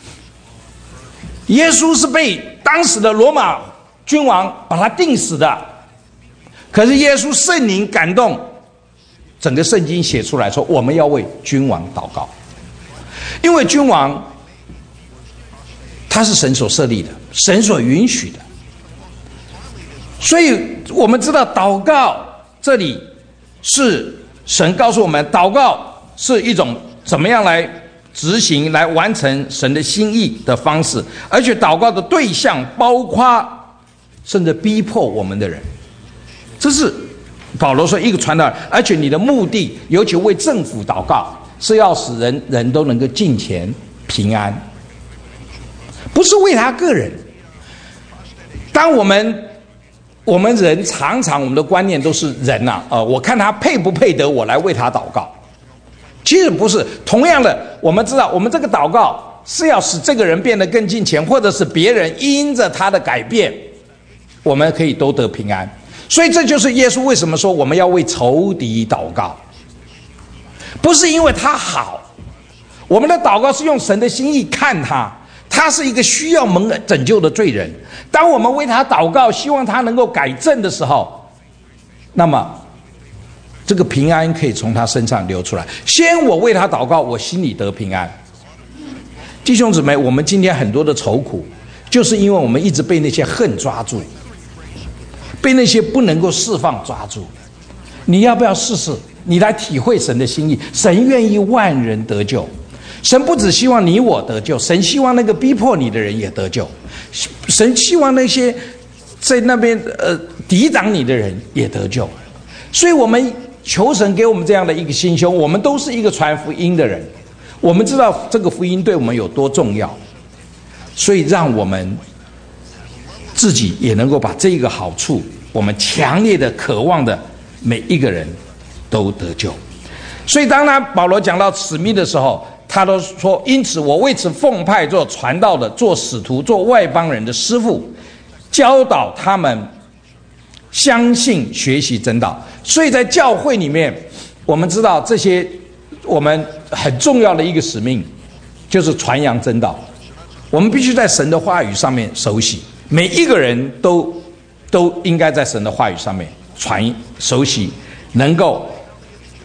耶稣是被当时的罗马君王把他钉死的，可是耶稣圣灵感动，整个圣经写出来说我们要为君王祷告。因为君王他是神所设立的，神所允许的，所以我们知道祷告这里是神告诉我们，祷告是一种怎么样来执行来完成神的心意的方式，而且祷告的对象包括甚至逼迫我们的人。这是保罗说一个传道人，而且你的目的尤其为政府祷告，是要使人人都能够敬虔平安，不是为他个人。当我们我们人常常我们的观念都是人啊，呃，我看他配不配得我来为他祷告。其实不是，同样的，我们知道我们这个祷告是要使这个人变得更敬虔，或者是别人因着他的改变，我们可以都得平安。所以这就是耶稣为什么说我们要为仇敌祷告，不是因为他好，我们的祷告是用神的心意看他，他是一个需要蒙拯救的罪人。当我们为他祷告，希望他能够改正的时候，那么这个平安可以从他身上流出来。先我为他祷告，我心里得平安。弟兄姊妹，我们今天很多的愁苦，就是因为我们一直被那些恨抓住，被那些不能够释放抓住。你要不要试试？你来体会神的心意。神愿意万人得救，神不只希望你我得救，神希望那个逼迫你的人也得救，神希望那些在那边呃抵挡你的人也得救。所以我们求神给我们这样的一个心胸，我们都是一个传福音的人，我们知道这个福音对我们有多重要，所以让我们自己也能够把这个好处，我们强烈的渴望的每一个人都得救。所以当他保罗讲到使命的时候，他都说，因此我为此奉派做传道的，做使徒，做外邦人的师傅，教导他们相信学习真道。所以在教会里面，我们知道这些我们很重要的一个使命就是传扬真道。我们必须在神的话语上面熟悉，每一个人都都应该在神的话语上面传熟悉，能够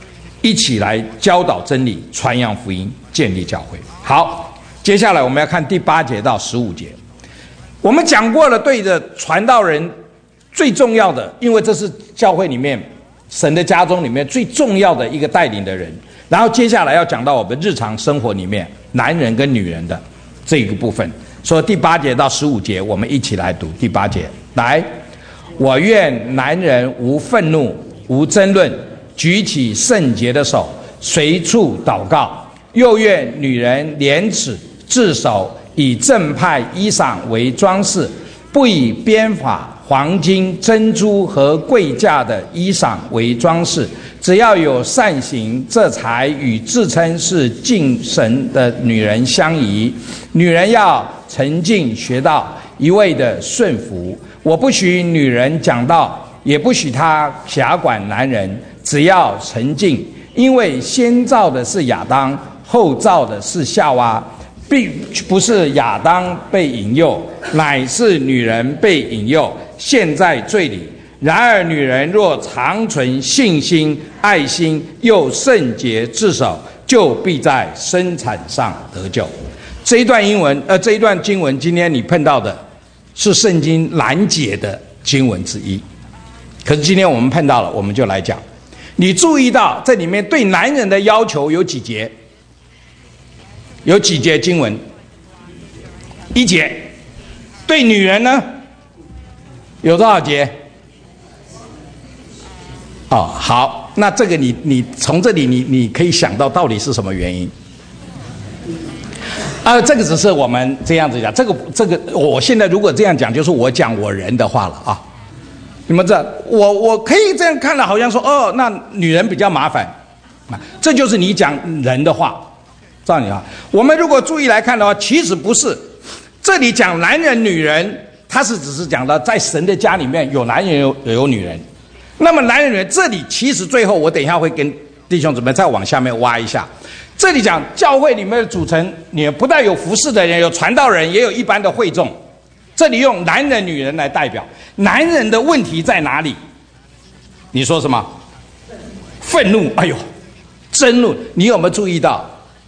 一起来教导真理，传扬福音，建立教会。好，接下来我们要看第八节到十五节。我们讲过了，对着传道人最重要的，因为这是教会里面神的家中里面最重要的一个带领的人。然后接下来要讲到我们日常生活里面男人跟女人的这一个部分。所以第八节到十五节，我们一起来读第八节。来，我愿男人无愤怒，无争论，举起圣洁的手，随处祷告；又愿女人廉耻自守，以正派衣裳为装饰，不以编法、黄金、珍珠和贵价的衣裳为装饰。只要有善行，这才与自称是敬神的女人相宜。女人要沉静学道，一味的顺服。我不许女人讲道，也不许她辖管男人，只要沉静。因为先造的是亚当，后造的是夏娃，并不是亚当被引诱，乃是女人被引诱，陷在罪里。然而女人若长存信心、爱心，又圣洁自守，就必在生产上得救。这一段英文，呃，这一段经文，今天你碰到的是圣经难解的经文之一。可是今天我们碰到了，我们就来讲。你注意到这里面对男人的要求有几节？有几节经文？一节。对女人呢？有多少节？哦，好，那这个你你从这里你你可以想到到底是什么原因？啊、呃，这个只是我们这样子讲，这个这个，我现在如果这样讲，就是我讲我人的话了啊。你们知道，我我可以这样看了，好像说哦，那女人比较麻烦啊，这就是你讲人的话，照你啊。我们如果注意来看的话，其实不是，这里讲男人女人，他是只是讲到在神的家里面有男人有有女人。那么男人女人这里其实最后我等一下会跟弟兄姊妹再往下面挖一下。这里讲教会里面的组成，你不但有服侍的人，有传道人，也有一般的会众。这里用男人女人来代表，男人的问题在哪里？你说什么？愤怒，哎呦，争论。你有没有注意到，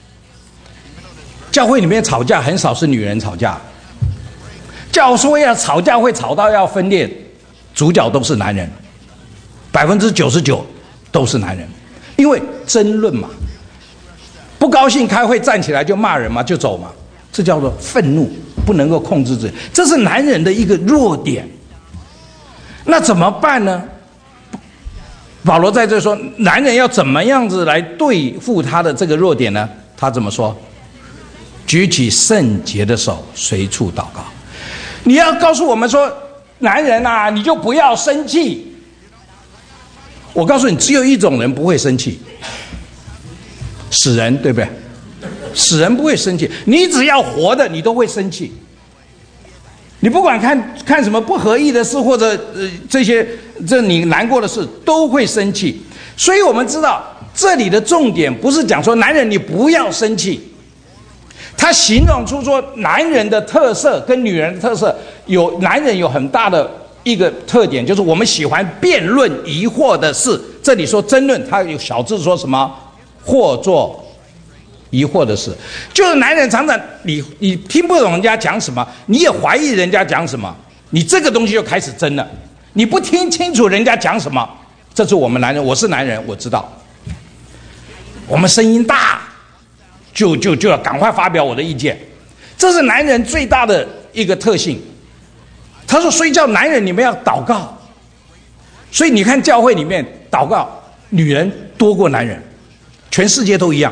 教会里面吵架很少是女人吵架，教会要吵架会吵到要分裂，主角都是男人，百分之九十九都是男人，因为争论嘛，不高兴开会站起来就骂人嘛，就走嘛，这叫做愤怒，不能够控制自己，这是男人的一个弱点。那怎么办呢？保罗在这说，男人要怎么样子来对付他的这个弱点呢？他怎么说？举起圣洁的手，随处祷告。你要告诉我们说，男人啊，你就不要生气。我告诉你，只有一种人不会生气，死人，对不对？死人不会生气，你只要活的，你都会生气。你不管看看什么不合意的事，或者呃这些这你难过的事，都会生气。所以我们知道这里的重点不是讲说男人你不要生气，他形容出说男人的特色跟女人的特色，有男人有很大的一个特点，就是我们喜欢辩论疑惑的事。这里说争论，他有小字说什么？或作疑惑的事，就是男人常常你你听不懂人家讲什么，你也怀疑人家讲什么，你这个东西就开始争了。你不听清楚人家讲什么，这是我们男人，我是男人，我知道。我们声音大，就就就要赶快发表我的意见，这是男人最大的一个特性。他说，所以叫男人你们要祷告。所以你看教会里面祷告，女人多过男人，全世界都一样。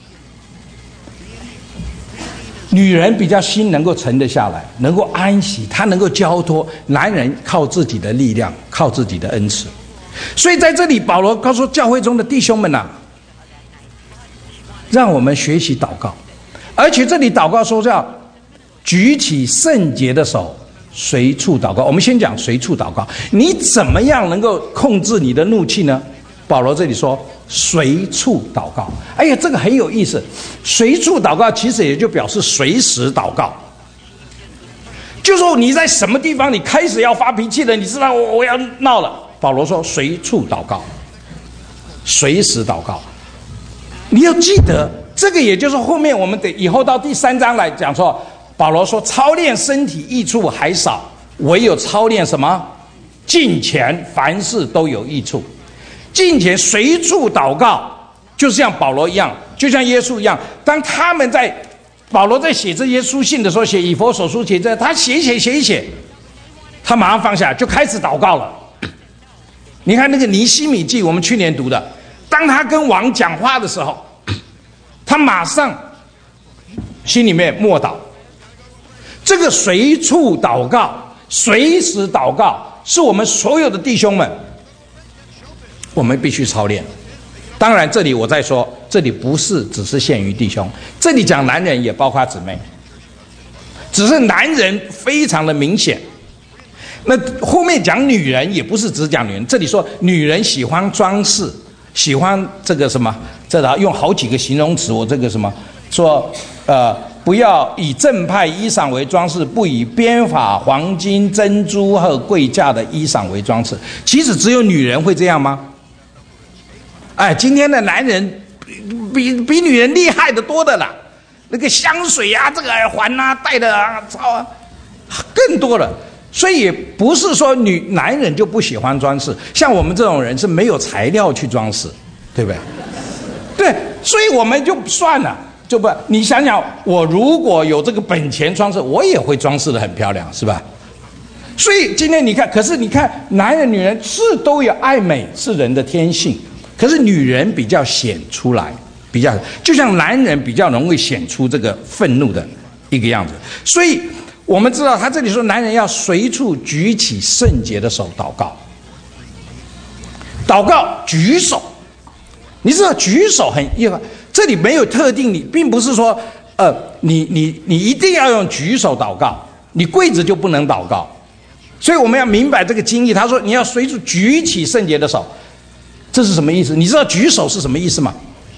女人比较心能够沉得下来，能够安息，她能够交托。男人靠自己的力量，靠自己的恩赐。所以在这里，保罗告诉教会中的弟兄们啊，让我们学习祷告。而且这里祷告说叫举起圣洁的手，随处祷告。我们先讲随处祷告，你怎么样能够控制你的怒气呢？保罗这里说随处祷告。哎呀，这个很有意思。随处祷告其实也就表示随时祷告，就说你在什么地方你开始要发脾气了，你知道我我要闹了，保罗说随处祷告，随时祷告。 你要记得，这个也就是后面我们得以后到第三章来讲说，保罗说操练身体益处还少，唯有操练什么？敬虔，凡事都有益处。敬虔随处祷告，就像保罗一样，就像耶稣一样。当他们在保罗在写这些书信的时候，写以弗所书，写这他写一写写一写，他马上放下，就开始祷告了。你看那个尼希米记，我们去年读的，当他跟王讲话的时候，他马上心里面默祷。这个随处祷告，随时祷告，是我们所有的弟兄们，我们必须操练。当然这里我在说，这里不是只是限于弟兄，这里讲男人也包括姊妹，只是男人非常的明显。那后面讲女人也不是只讲女人，这里说女人喜欢装饰，喜欢这个什么，这里用好几个形容词，我这个什么说呃不要以正派衣裳为装饰，不以编法、黄金、珍珠和贵价的衣裳为装饰。其实只有女人会这样吗？哎，今天的男人比比女人厉害的多的啦，那个香水啊，这个耳环啊，戴的啊，操啊，更多了。所以也不是说女男人就不喜欢装饰，像我们这种人是没有材料去装饰，对不对？对，所以我们就算了，就不，你想想，我如果有这个本钱装饰，我也会装饰得很漂亮，是吧？所以今天你看，可是你看，男人女人是都有爱美，是人的天性，可是女人比较显出来，比较就像男人比较容易显出这个愤怒的一个样子，所以。我们知道他这里说男人要随处举起圣洁的手祷告，祷告举手，你知道举手很意外，这里没有特定，你并不是说呃你你你一定要用举手祷告，你跪着就不能祷告，所以我们要明白这个经义。他说你要随处举起圣洁的手，这是什么意思？你知道举手是什么意思吗？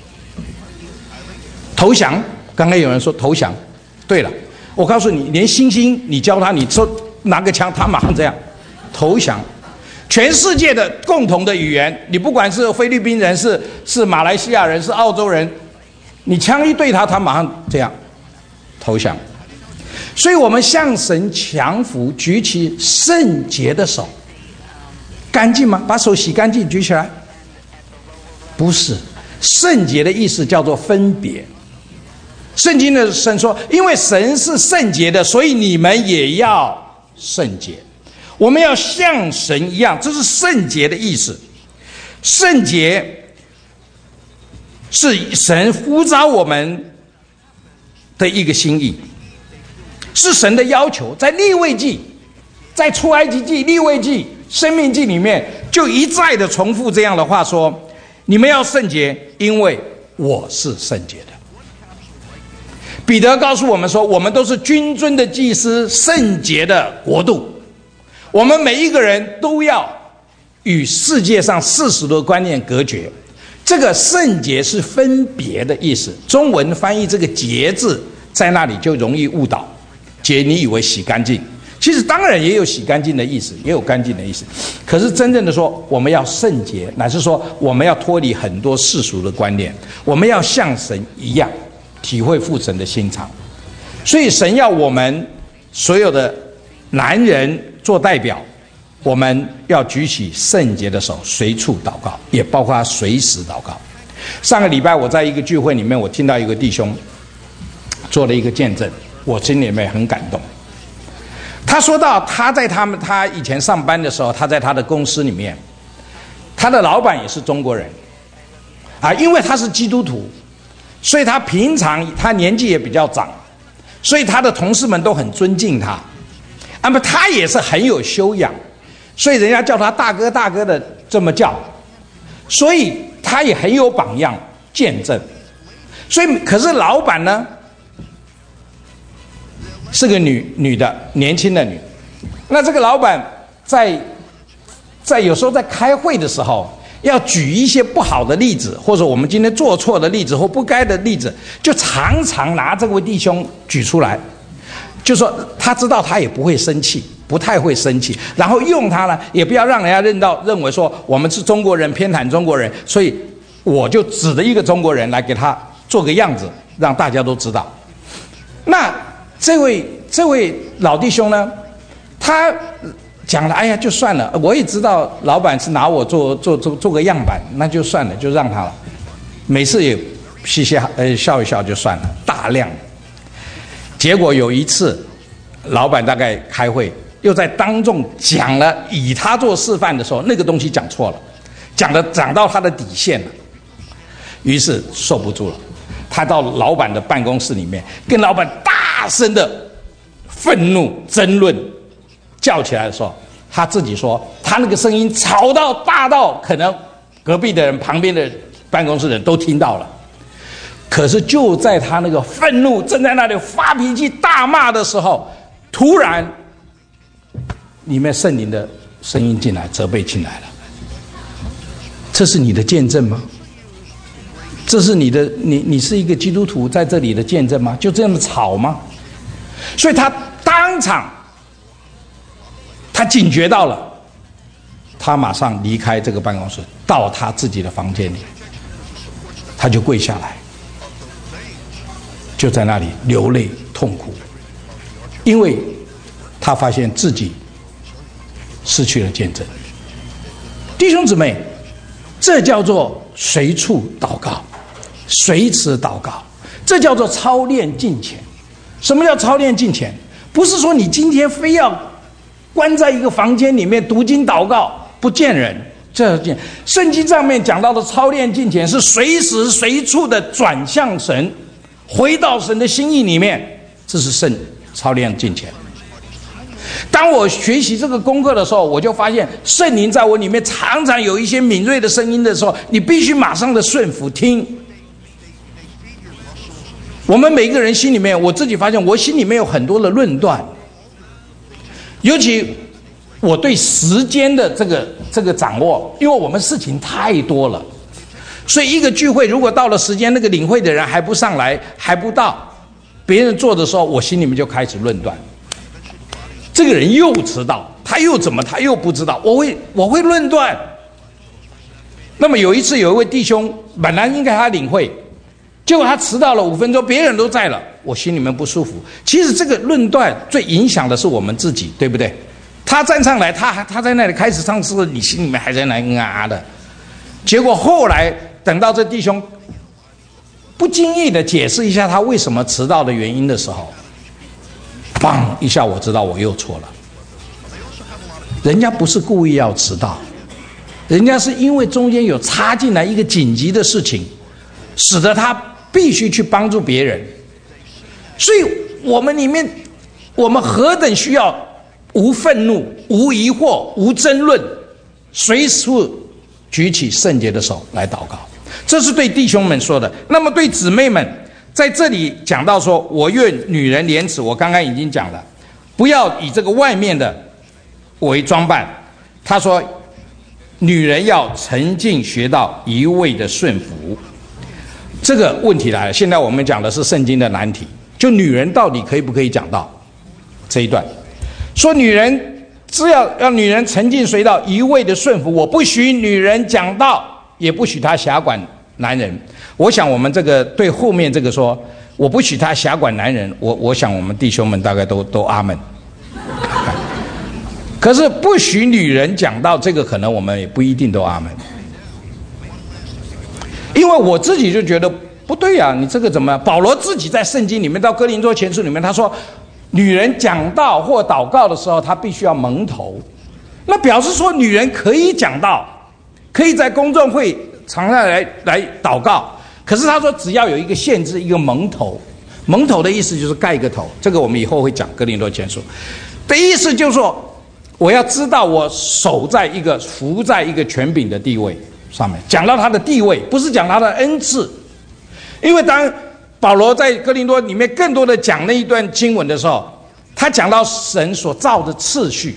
投降，刚才有人说投降，对了。我告诉你，连猩猩你教他，你说拿个枪，他马上这样投降。全世界的共同的语言，你不管是菲律宾人，是是马来西亚人，是澳洲人，你枪一对他，他马上这样投降。所以我们向神降服，举起圣洁的手，干净吗？把手洗干净，举起来。不是，圣洁的意思叫做分别。圣经的神说，因为神是圣洁的，所以你们也要圣洁。我们要像神一样，这是圣洁的意思。圣洁是神呼召我们的一个心意，是神的要求。在利未记、在出埃及记、利未记、申命记里面，就一再的重复这样的话说：你们要圣洁，因为我是圣洁的。彼得告诉我们说，我们都是君尊的祭司，圣洁的国度。我们每一个人都要与世界上世俗的观念隔绝。这个圣洁是分别的意思，中文翻译这个洁字在那里就容易误导。洁你以为洗干净，其实当然也有洗干净的意思，也有干净的意思。可是真正的说我们要圣洁，乃是说我们要脱离很多世俗的观念，我们要像神一样体会父神的心肠。所以神要我们所有的男人做代表，我们要举起圣洁的手，随处祷告，也包括随时祷告。上个礼拜我在一个聚会里面，我听到一个弟兄做了一个见证，我心里面很感动。他说到他在他们他以前上班的时候，他在他的公司里面，他的老板也是中国人啊，因为他是基督徒，所以他平常他年纪也比较长，所以他的同事们都很尊敬他。那么他也是很有修养，所以人家叫他大哥大哥的这么叫，所以他也很有榜样见证。所以可是老板呢是个女女的，年轻的女。那这个老板在在有时候在开会的时候，要举一些不好的例子，或者我们今天做错的例子或不该的例子，就常常拿这位弟兄举出来，就说他知道他也不会生气，不太会生气，然后用他呢，也不要让人家认到认为说我们是中国人偏袒中国人，所以我就指着一个中国人来给他做个样子，让大家都知道。那这位这位老弟兄呢，他讲了，哎呀，就算了，我也知道老板是拿我做做做做个样板，那就算了，就让他了。每次也嘻嘻呃笑一笑就算了，大量。结果有一次，老板大概开会，又在当众讲了以他做示范的时候，那个东西讲错了，讲的讲到他的底线了，于是受不住了，他到老板的办公室里面，跟老板大声的愤怒争论，叫起来的时候，他自己说，他那个声音吵到大到可能隔壁的人、旁边的办公室的人都听到了。可是就在他那个愤怒正在那里发脾气大骂的时候，突然里面圣灵的声音进来，责备进来了。这是你的见证吗？这是你的你你是一个基督徒在这里的见证吗？就这么吵吗？所以他当场他警觉到了，他马上离开这个办公室，到他自己的房间里，他就跪下来，就在那里流泪痛哭，因为他发现自己失去了见证。弟兄姊妹，这叫做随处祷告，随时祷告，这叫做操练敬虔。什么叫操练敬虔？不是说你今天非要关在一个房间里面读经祷告不见人，这件圣经上面讲到的操练敬虔是随时随处的转向神，回到神的心意里面，这是圣操练敬虔。当我学习这个功课的时候，我就发现圣灵在我里面常常有一些敏锐的声音的时候，你必须马上的顺服听。我们每个人心里面，我自己发现我心里面有很多的论断，尤其我对时间的这个这个掌握，因为我们事情太多了，所以一个聚会如果到了时间，那个领会的人还不上来，还不到，别人做的时候，我心里面就开始论断，这个人又迟到，他又怎么，他又不知道，我会我会论断。那么有一次，有一位弟兄本来应该他领会，结果他迟到了五分钟，别人都在了，我心里面不舒服。其实这个论断最影响的是我们自己，对不对？他站上来，他他在那里开始唱诗，你心里面还在那嗯啊啊的。结果后来等到这弟兄不经意的解释一下他为什么迟到的原因的时候，砰一下，我知道我又错了。人家不是故意要迟到，人家是因为中间有插进来一个紧急的事情，使得他必须去帮助别人。所以我们里面，我们何等需要无愤怒、无疑惑、无争论，随时举起圣洁的手来祷告。这是对弟兄们说的。那么对姊妹们，在这里讲到说，我愿女人廉耻，我刚刚已经讲了，不要以这个外面的为装扮。他说，女人要沉静学到一味的顺服。这个问题来了，现在我们讲的是圣经的难题，就女人到底可以不可以讲道这一段，说女人只要让女人沉静学到一味的顺服，我不许女人讲道，也不许她辖管男人。我想我们这个对后面这个说我不许她辖管男人，我我想我们弟兄们大概都都阿门。可是不许女人讲道，这个可能我们也不一定都阿门。因为我自己就觉得不对啊，你这个怎么？保罗自己在圣经里面到哥林多前书里面，他说女人讲道或祷告的时候，她必须要蒙头，那表示说女人可以讲道，可以在公众会场上来来祷告。可是他说只要有一个限制，一个蒙头。蒙头的意思就是盖一个头，这个我们以后会讲哥林多前书的意思，就是说我要知道我守在一个服在一个权柄的地位上面。讲到他的地位，不是讲他的恩赐，因为当保罗在哥林多里面更多的讲那一段经文的时候，他讲到神所造的次序，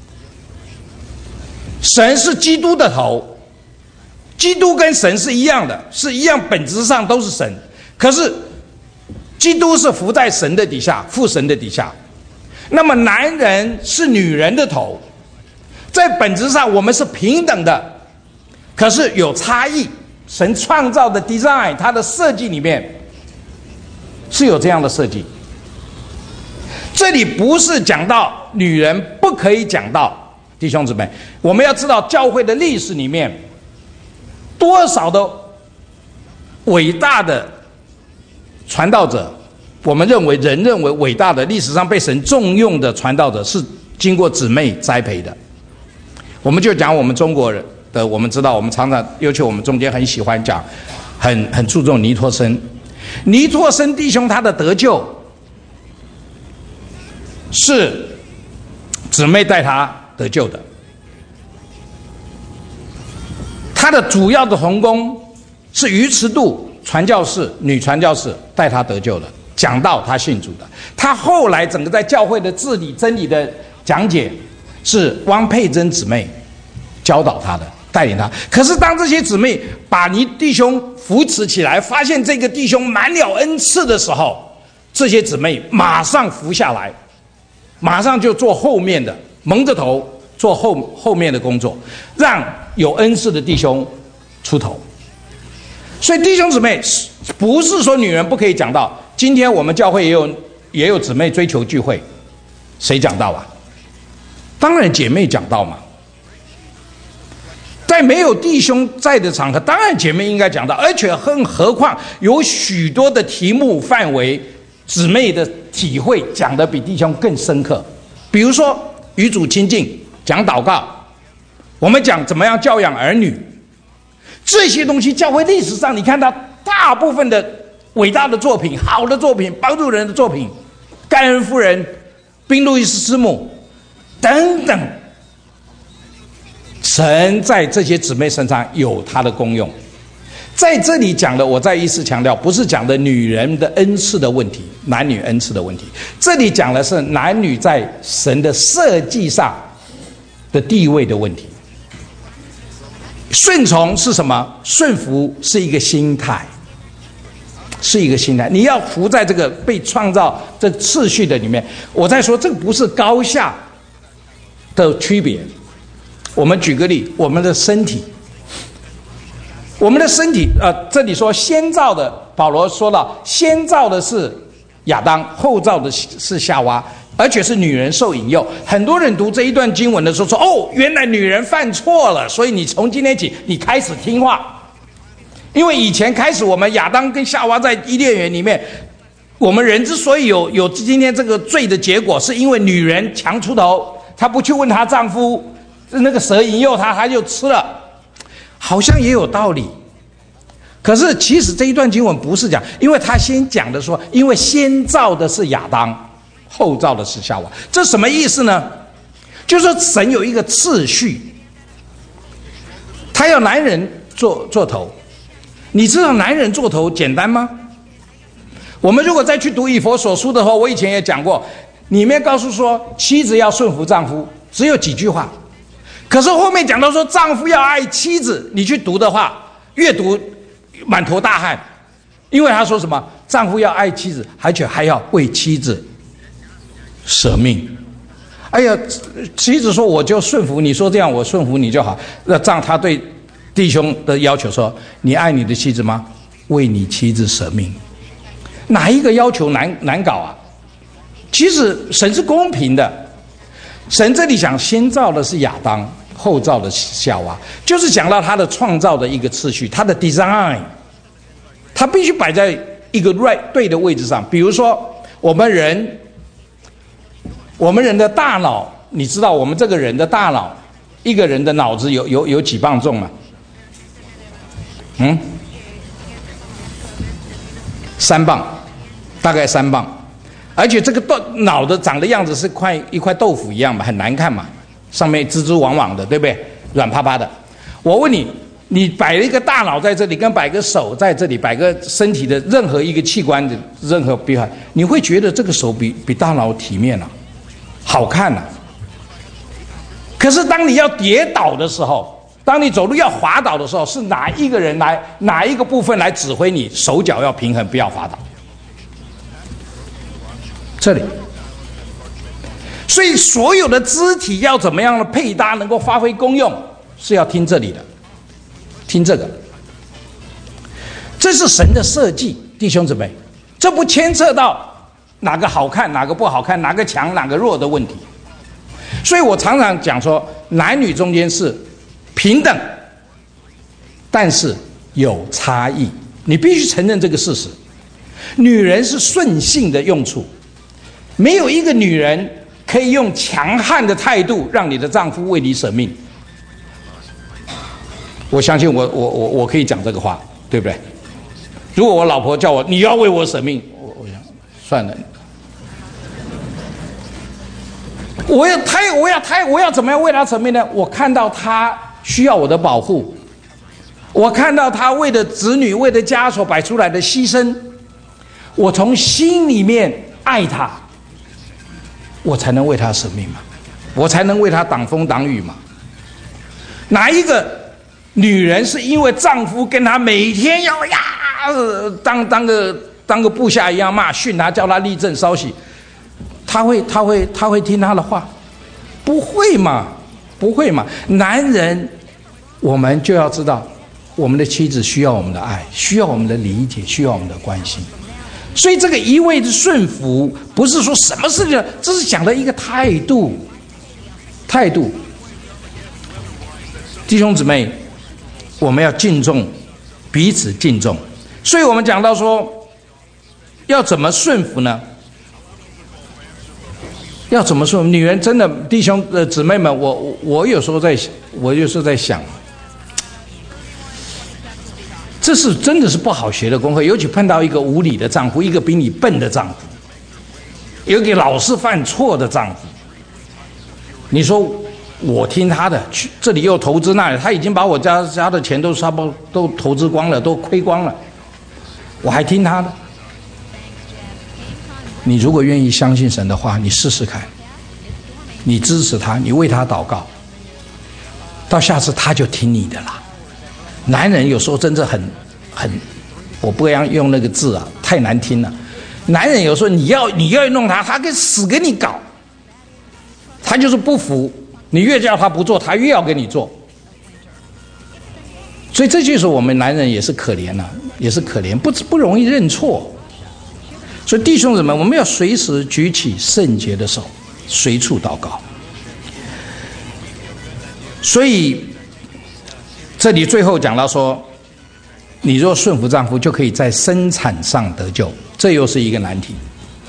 神是基督的头，基督跟神是一样的，是一样本质上都是神，可是基督是服在神的底下，父神的底下。那么男人是女人的头，在本质上我们是平等的，可是有差异， 神创造的 design， 它的设计里面是有这样的设计。这里不是讲到女人不可以讲道，弟兄姊妹，我们要知道教会的历史里面，多少的伟大的传道者，我们认为人认为伟大的历史上被神重用的传道者，是经过姊妹栽培的。我们就讲我们中国人的，我们知道，我们常常，尤其我们中间很喜欢讲，很很注重尼托生。尼托生弟兄他的得救，是姊妹带他得救的。他的主要的同工是于慈度传教士，女传教士带他得救的，讲道他信主的。他后来整个在教会的治理真理的讲解，是汪佩珍姊妹教导他的，带领他。可是当这些姊妹把你弟兄扶持起来，发现这个弟兄满了恩赐的时候，这些姊妹马上扶下来，马上就做后面的，蒙着头做后后面的工作，让有恩赐的弟兄出头。所以弟兄姊妹，不是说女人不可以讲道。今天我们教会也有也有姊妹追求聚会，谁讲道啊？当然姐妹讲道嘛。在没有弟兄在的场合，当然姐妹应该讲道，而且更何况有许多的题目范围，姊妹的体会讲得比弟兄更深刻。比如说与主亲近，讲祷告，我们讲怎么样教养儿女，这些东西教会历史上你看到大部分的伟大的作品，好的作品，帮助人的作品，盖恩夫人、宾路易斯师母等等，神在这些姊妹身上有他的功用。在这里讲的，我再一次强调，不是讲的女人的恩赐的问题，男女恩赐的问题，这里讲的是男女在神的设计上的地位的问题。顺从是什么？顺服是一个心态，是一个心态。你要服在这个被创造这次序的里面。我在说，这个不是高下的区别。我们举个例，我们的身体，我们的身体，呃，这里说先造的，保罗说到，先造的是亚当，后造的是夏娃，而且是女人受引诱。很多人读这一段经文的时候说，哦，原来女人犯错了，所以你从今天起，你开始听话。因为以前开始，我们亚当跟夏娃在伊甸园里面，我们人之所以有有今天这个罪的结果，是因为女人强出头，她不去问她丈夫，那个蛇引诱她，她就吃了，好像也有道理。可是其实这一段经文不是讲，因为他先讲的说，因为先造的是亚当，后造的是夏娃，这什么意思呢？就是说神有一个次序，他要男人做做头。你知道男人做头简单吗？我们如果再去读以弗所书的话，我以前也讲过，里面告诉说妻子要顺服丈夫，只有几句话。可是后面讲到说丈夫要爱妻子，你去读的话，越读满头大汗，因为他说什么？丈夫要爱妻子，而且还要为妻子舍命。哎呀，妻子说我就顺服你，说这样我顺服你就好。那这样他对弟兄的要求说：你爱你的妻子吗？为你妻子舍命。哪一个要求难难搞啊？其实神是公平的，神这里讲先造的是亚当，后造的夏娃，就是讲到他的创造的一个次序，他的 design， 他必须摆在一个 right 对的位置上。比如说我们人，我们人的大脑，你知道我们这个人的大脑，一个人的脑子有有有几磅重吗？嗯，三磅，大概三磅。而且这个豆脑的长的样子是块一块豆腐一样嘛，很难看嘛，上面蜘蛛网网的，对不对？软趴趴的。我问你，你摆了一个大脑在这里，跟摆个手在这里，摆个身体的任何一个器官的任何比海，你会觉得这个手比比大脑体面啊，好看啊。可是当你要跌倒的时候，当你走路要滑倒的时候，是哪一个人来，哪一个部分来指挥你手脚要平衡，不要滑倒？这里。所以所有的肢体要怎么样的配搭能够发挥功用，是要听这里的，听这个。 这是神的设计，弟兄姊妹，这不牵涉到哪个好看哪个不好看，哪个强哪个弱的问题。所以我常常讲说，男女中间是平等，但是有差异，你必须承认这个事实。女人是顺性的用处，没有一个女人可以用强悍的态度让你的丈夫为你舍命。我相信我我我我可以讲这个话，对不对？如果我老婆叫我你要为我舍命，我我想算了，我要他我要他我要怎么样为他舍命呢？我看到他需要我的保护，我看到他为了子女为了家所摆出来的牺牲，我从心里面爱他，我才能为他舍命嘛，我才能为他挡风挡雨嘛。哪一个女人是因为丈夫跟她每天要呀当当个当个部下一样骂训她，叫她立正稍息，她会她会她会听她的话？不会嘛，不会嘛。男人，我们就要知道，我们的妻子需要我们的爱，需要我们的理解，需要我们的关心。所以这个一味的顺服，不是说什么事情，这是讲的一个态度，态度。弟兄姊妹，我们要敬重，彼此敬重。所以我们讲到说，要怎么顺服呢？要怎么顺服？女人真的，弟兄呃姊妹们，我我有时候在，我有时候在想，这是真的是不好学的功课，尤其碰到一个无理的丈夫，一个比你笨的丈夫，有一个老是犯错的丈夫，你说我听他的，去这里又投资那里，他已经把我家家的钱都差不多都投资光了，都亏光了，我还听他的？你如果愿意相信神的话，你试试看，你支持他，你为他祷告，到下次他就听你的啦。男人有时候真的很很，我不要用那个字啊，太难听了。男人有时候你要你要弄他，他跟死跟你搞，他就是不服，你越叫他不做，他越要跟你做。所以这就是我们男人也是可怜啊，也是可怜，不不容易认错。所以弟兄姊妹，我们要随时举起圣洁的手，随处祷告。所以这里最后讲到说，你若顺服丈夫，就可以在生产上得救，这又是一个难题。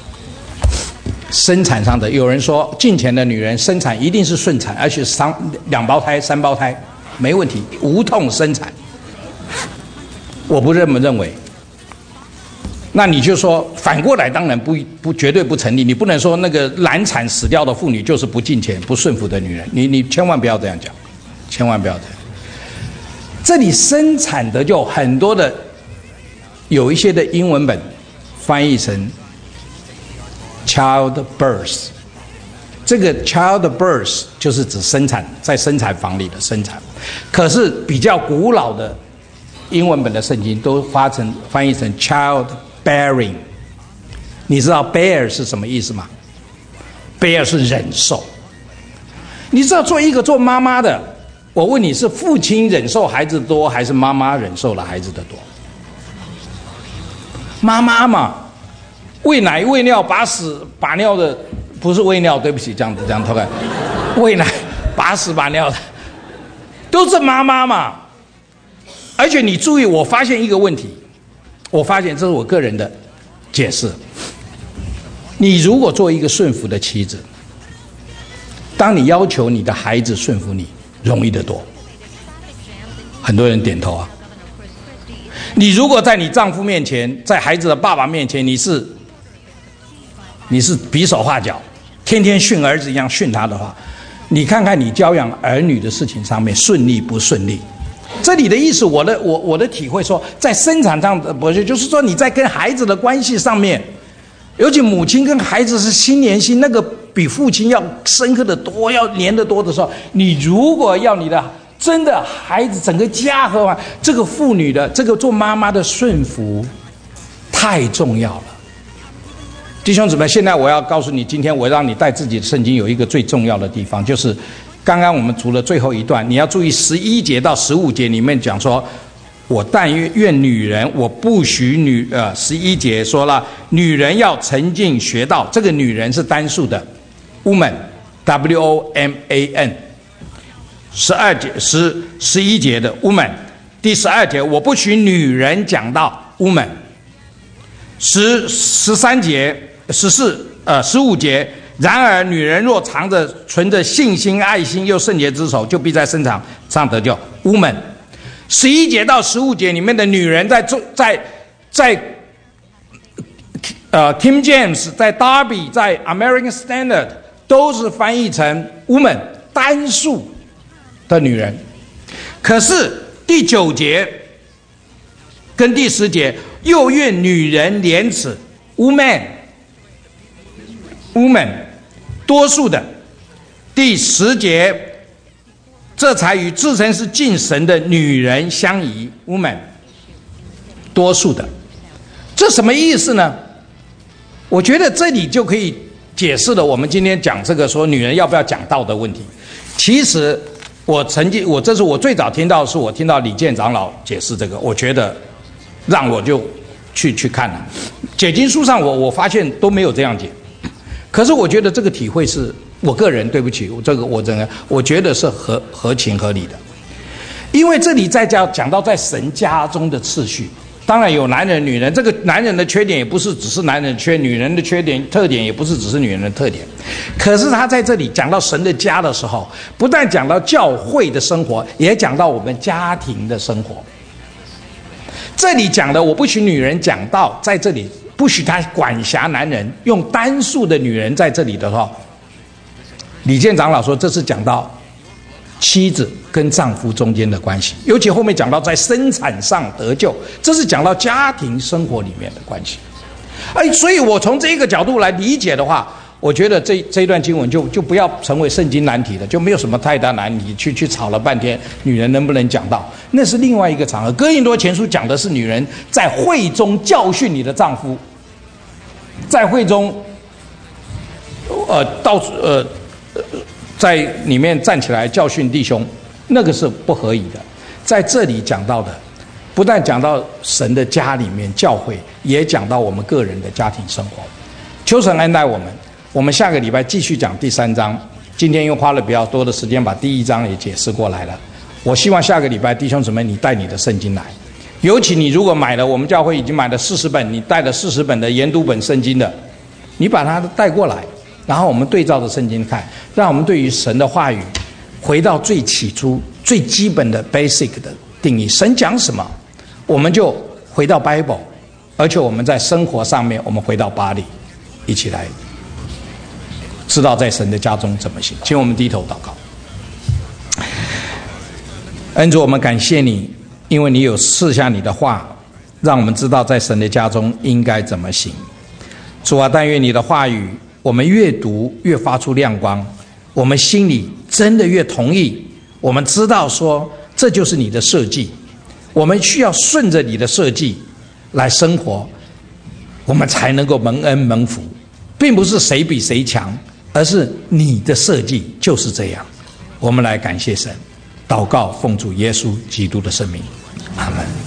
生产上的，有人说敬虔的女人生产一定是顺产，而且三两胞胎、三胞胎没问题，无痛生产。我不这么认为。那你就说反过来，当然不不绝对不成立。你不能说那个难产死掉的妇女就是不敬虔、不顺服的女人，你你千万不要这样讲，千万不要这样。这里生产的就很多的，有一些的英文本翻译成 child birth， 这个 child birth 就是指生产，在生产房里的生产。可是比较古老的英文本的圣经都发成翻译成 child bearing。 你知道 bear 是什么意思吗？ bear 是忍受。你知道做一个做妈妈的，我问你，是父亲忍受孩子多，还是妈妈忍受了孩子的多？妈妈嘛，喂奶喂尿把屎把尿的，不是喂尿，对不起，这样子这样偷看，喂奶把屎把尿的，都是妈妈嘛。而且你注意，我发现一个问题，我发现这是我个人的解释。你如果做一个顺服的妻子，当你要求你的孩子顺服你，容易得多。很多人点头啊。你如果在你丈夫面前，在孩子的爸爸面前，你是你是比手画脚，天天训儿子一样训他的话，你看看你教养儿女的事情上面顺利不顺利？这里的意思，我的我我的体会说，在生产上的不是，就是说你在跟孩子的关系上面，尤其母亲跟孩子是心连心，那个比父亲要深刻的多，要连得多的时候，你如果要你的真的孩子整个家和完，这个妇女的这个做妈妈的顺服太重要了。弟兄姊妹，现在我要告诉你，今天我让你带自己的圣经有一个最重要的地方，就是刚刚我们读了最后一段，你要注意十一节到十五节里面讲说， 我但愿愿女人，我不许女呃十一节说了，女人要沉静学道，这个女人是单数的 ，woman W O M A N。十二节十十一节的 woman， 第十二节我不许女人讲道 woman。十十三节十四呃十五节，然而女人若藏着存着信心、爱心又圣洁之手，就必在生产上得救 woman。十一节到十五节里面的女人在在在呃 King James 在 Darby 在 American Standard 都是翻译成 woman 单数的女人，可是第九节跟第十节又愿女人怜耻 woman woman 多数的，第十节这才与自称是敬神的女人相宜 woman 多数的，这什么意思呢？我觉得这里就可以解释了我们今天讲这个说女人要不要讲道的问题。其实我曾经我这是我最早听到，是我听到李健长老解释这个，我觉得让我就去去看了解经书上我我发现都没有这样解，可是我觉得这个体会是我个人对不起，这个我真的我觉得是合合情合理的，因为这里在讲讲到在神家中的次序，当然有男人女人，这个男人的缺点也不是只是男人的缺，女人的缺点特点也不是只是女人的特点，可是他在这里讲到神的家的时候，不但讲到教会的生活，也讲到我们家庭的生活。这里讲的我不许女人讲道，在这里不许她管辖男人，用单数的女人在这里的话，李健长老说这是讲到妻子跟丈夫中间的关系，尤其后面讲到在生产上得救，这是讲到家庭生活里面的关系。哎，所以我从这个角度来理解的话，我觉得这这一段经文就就不要成为圣经难题了，就没有什么太大难题去去吵了半天女人能不能讲道，那是另外一个场合。哥林多前书讲的是女人在会中教训你的丈夫，在会中呃到呃在里面站起来教训弟兄，那个是不合宜的。在这里讲到的不但讲到神的家里面教会，也讲到我们个人的家庭生活。求神恩待我们，我们下个礼拜继续讲第三章，今天又花了比较多的时间把第一章也解释过来了。我希望下个礼拜弟兄姊妹你带你的圣经来，尤其你如果买了，我们教会已经买了四十本，你带了四十本的研读本圣经的，你把它带过来，然后我们对照着圣经看，让我们对于神的话语回到最起初最基本的 basic 的定义，神讲什么我们就回到 Bible， 而且我们在生活上面我们回到巴黎，一起来知道在神的家中怎么行。请我们低头祷告。恩主，我们感谢你，因为你有赐下你的话，让我们知道在神的家中应该怎么行。主啊，但愿你的话语我们越读越发出亮光，我们心里真的越同意，我们知道说这就是你的设计，我们需要顺着你的设计来生活，我们才能够蒙恩蒙福，并不是谁比谁强，而是你的设计就是这样。我们来感谢神，祷告奉主耶稣基督的圣名，阿们。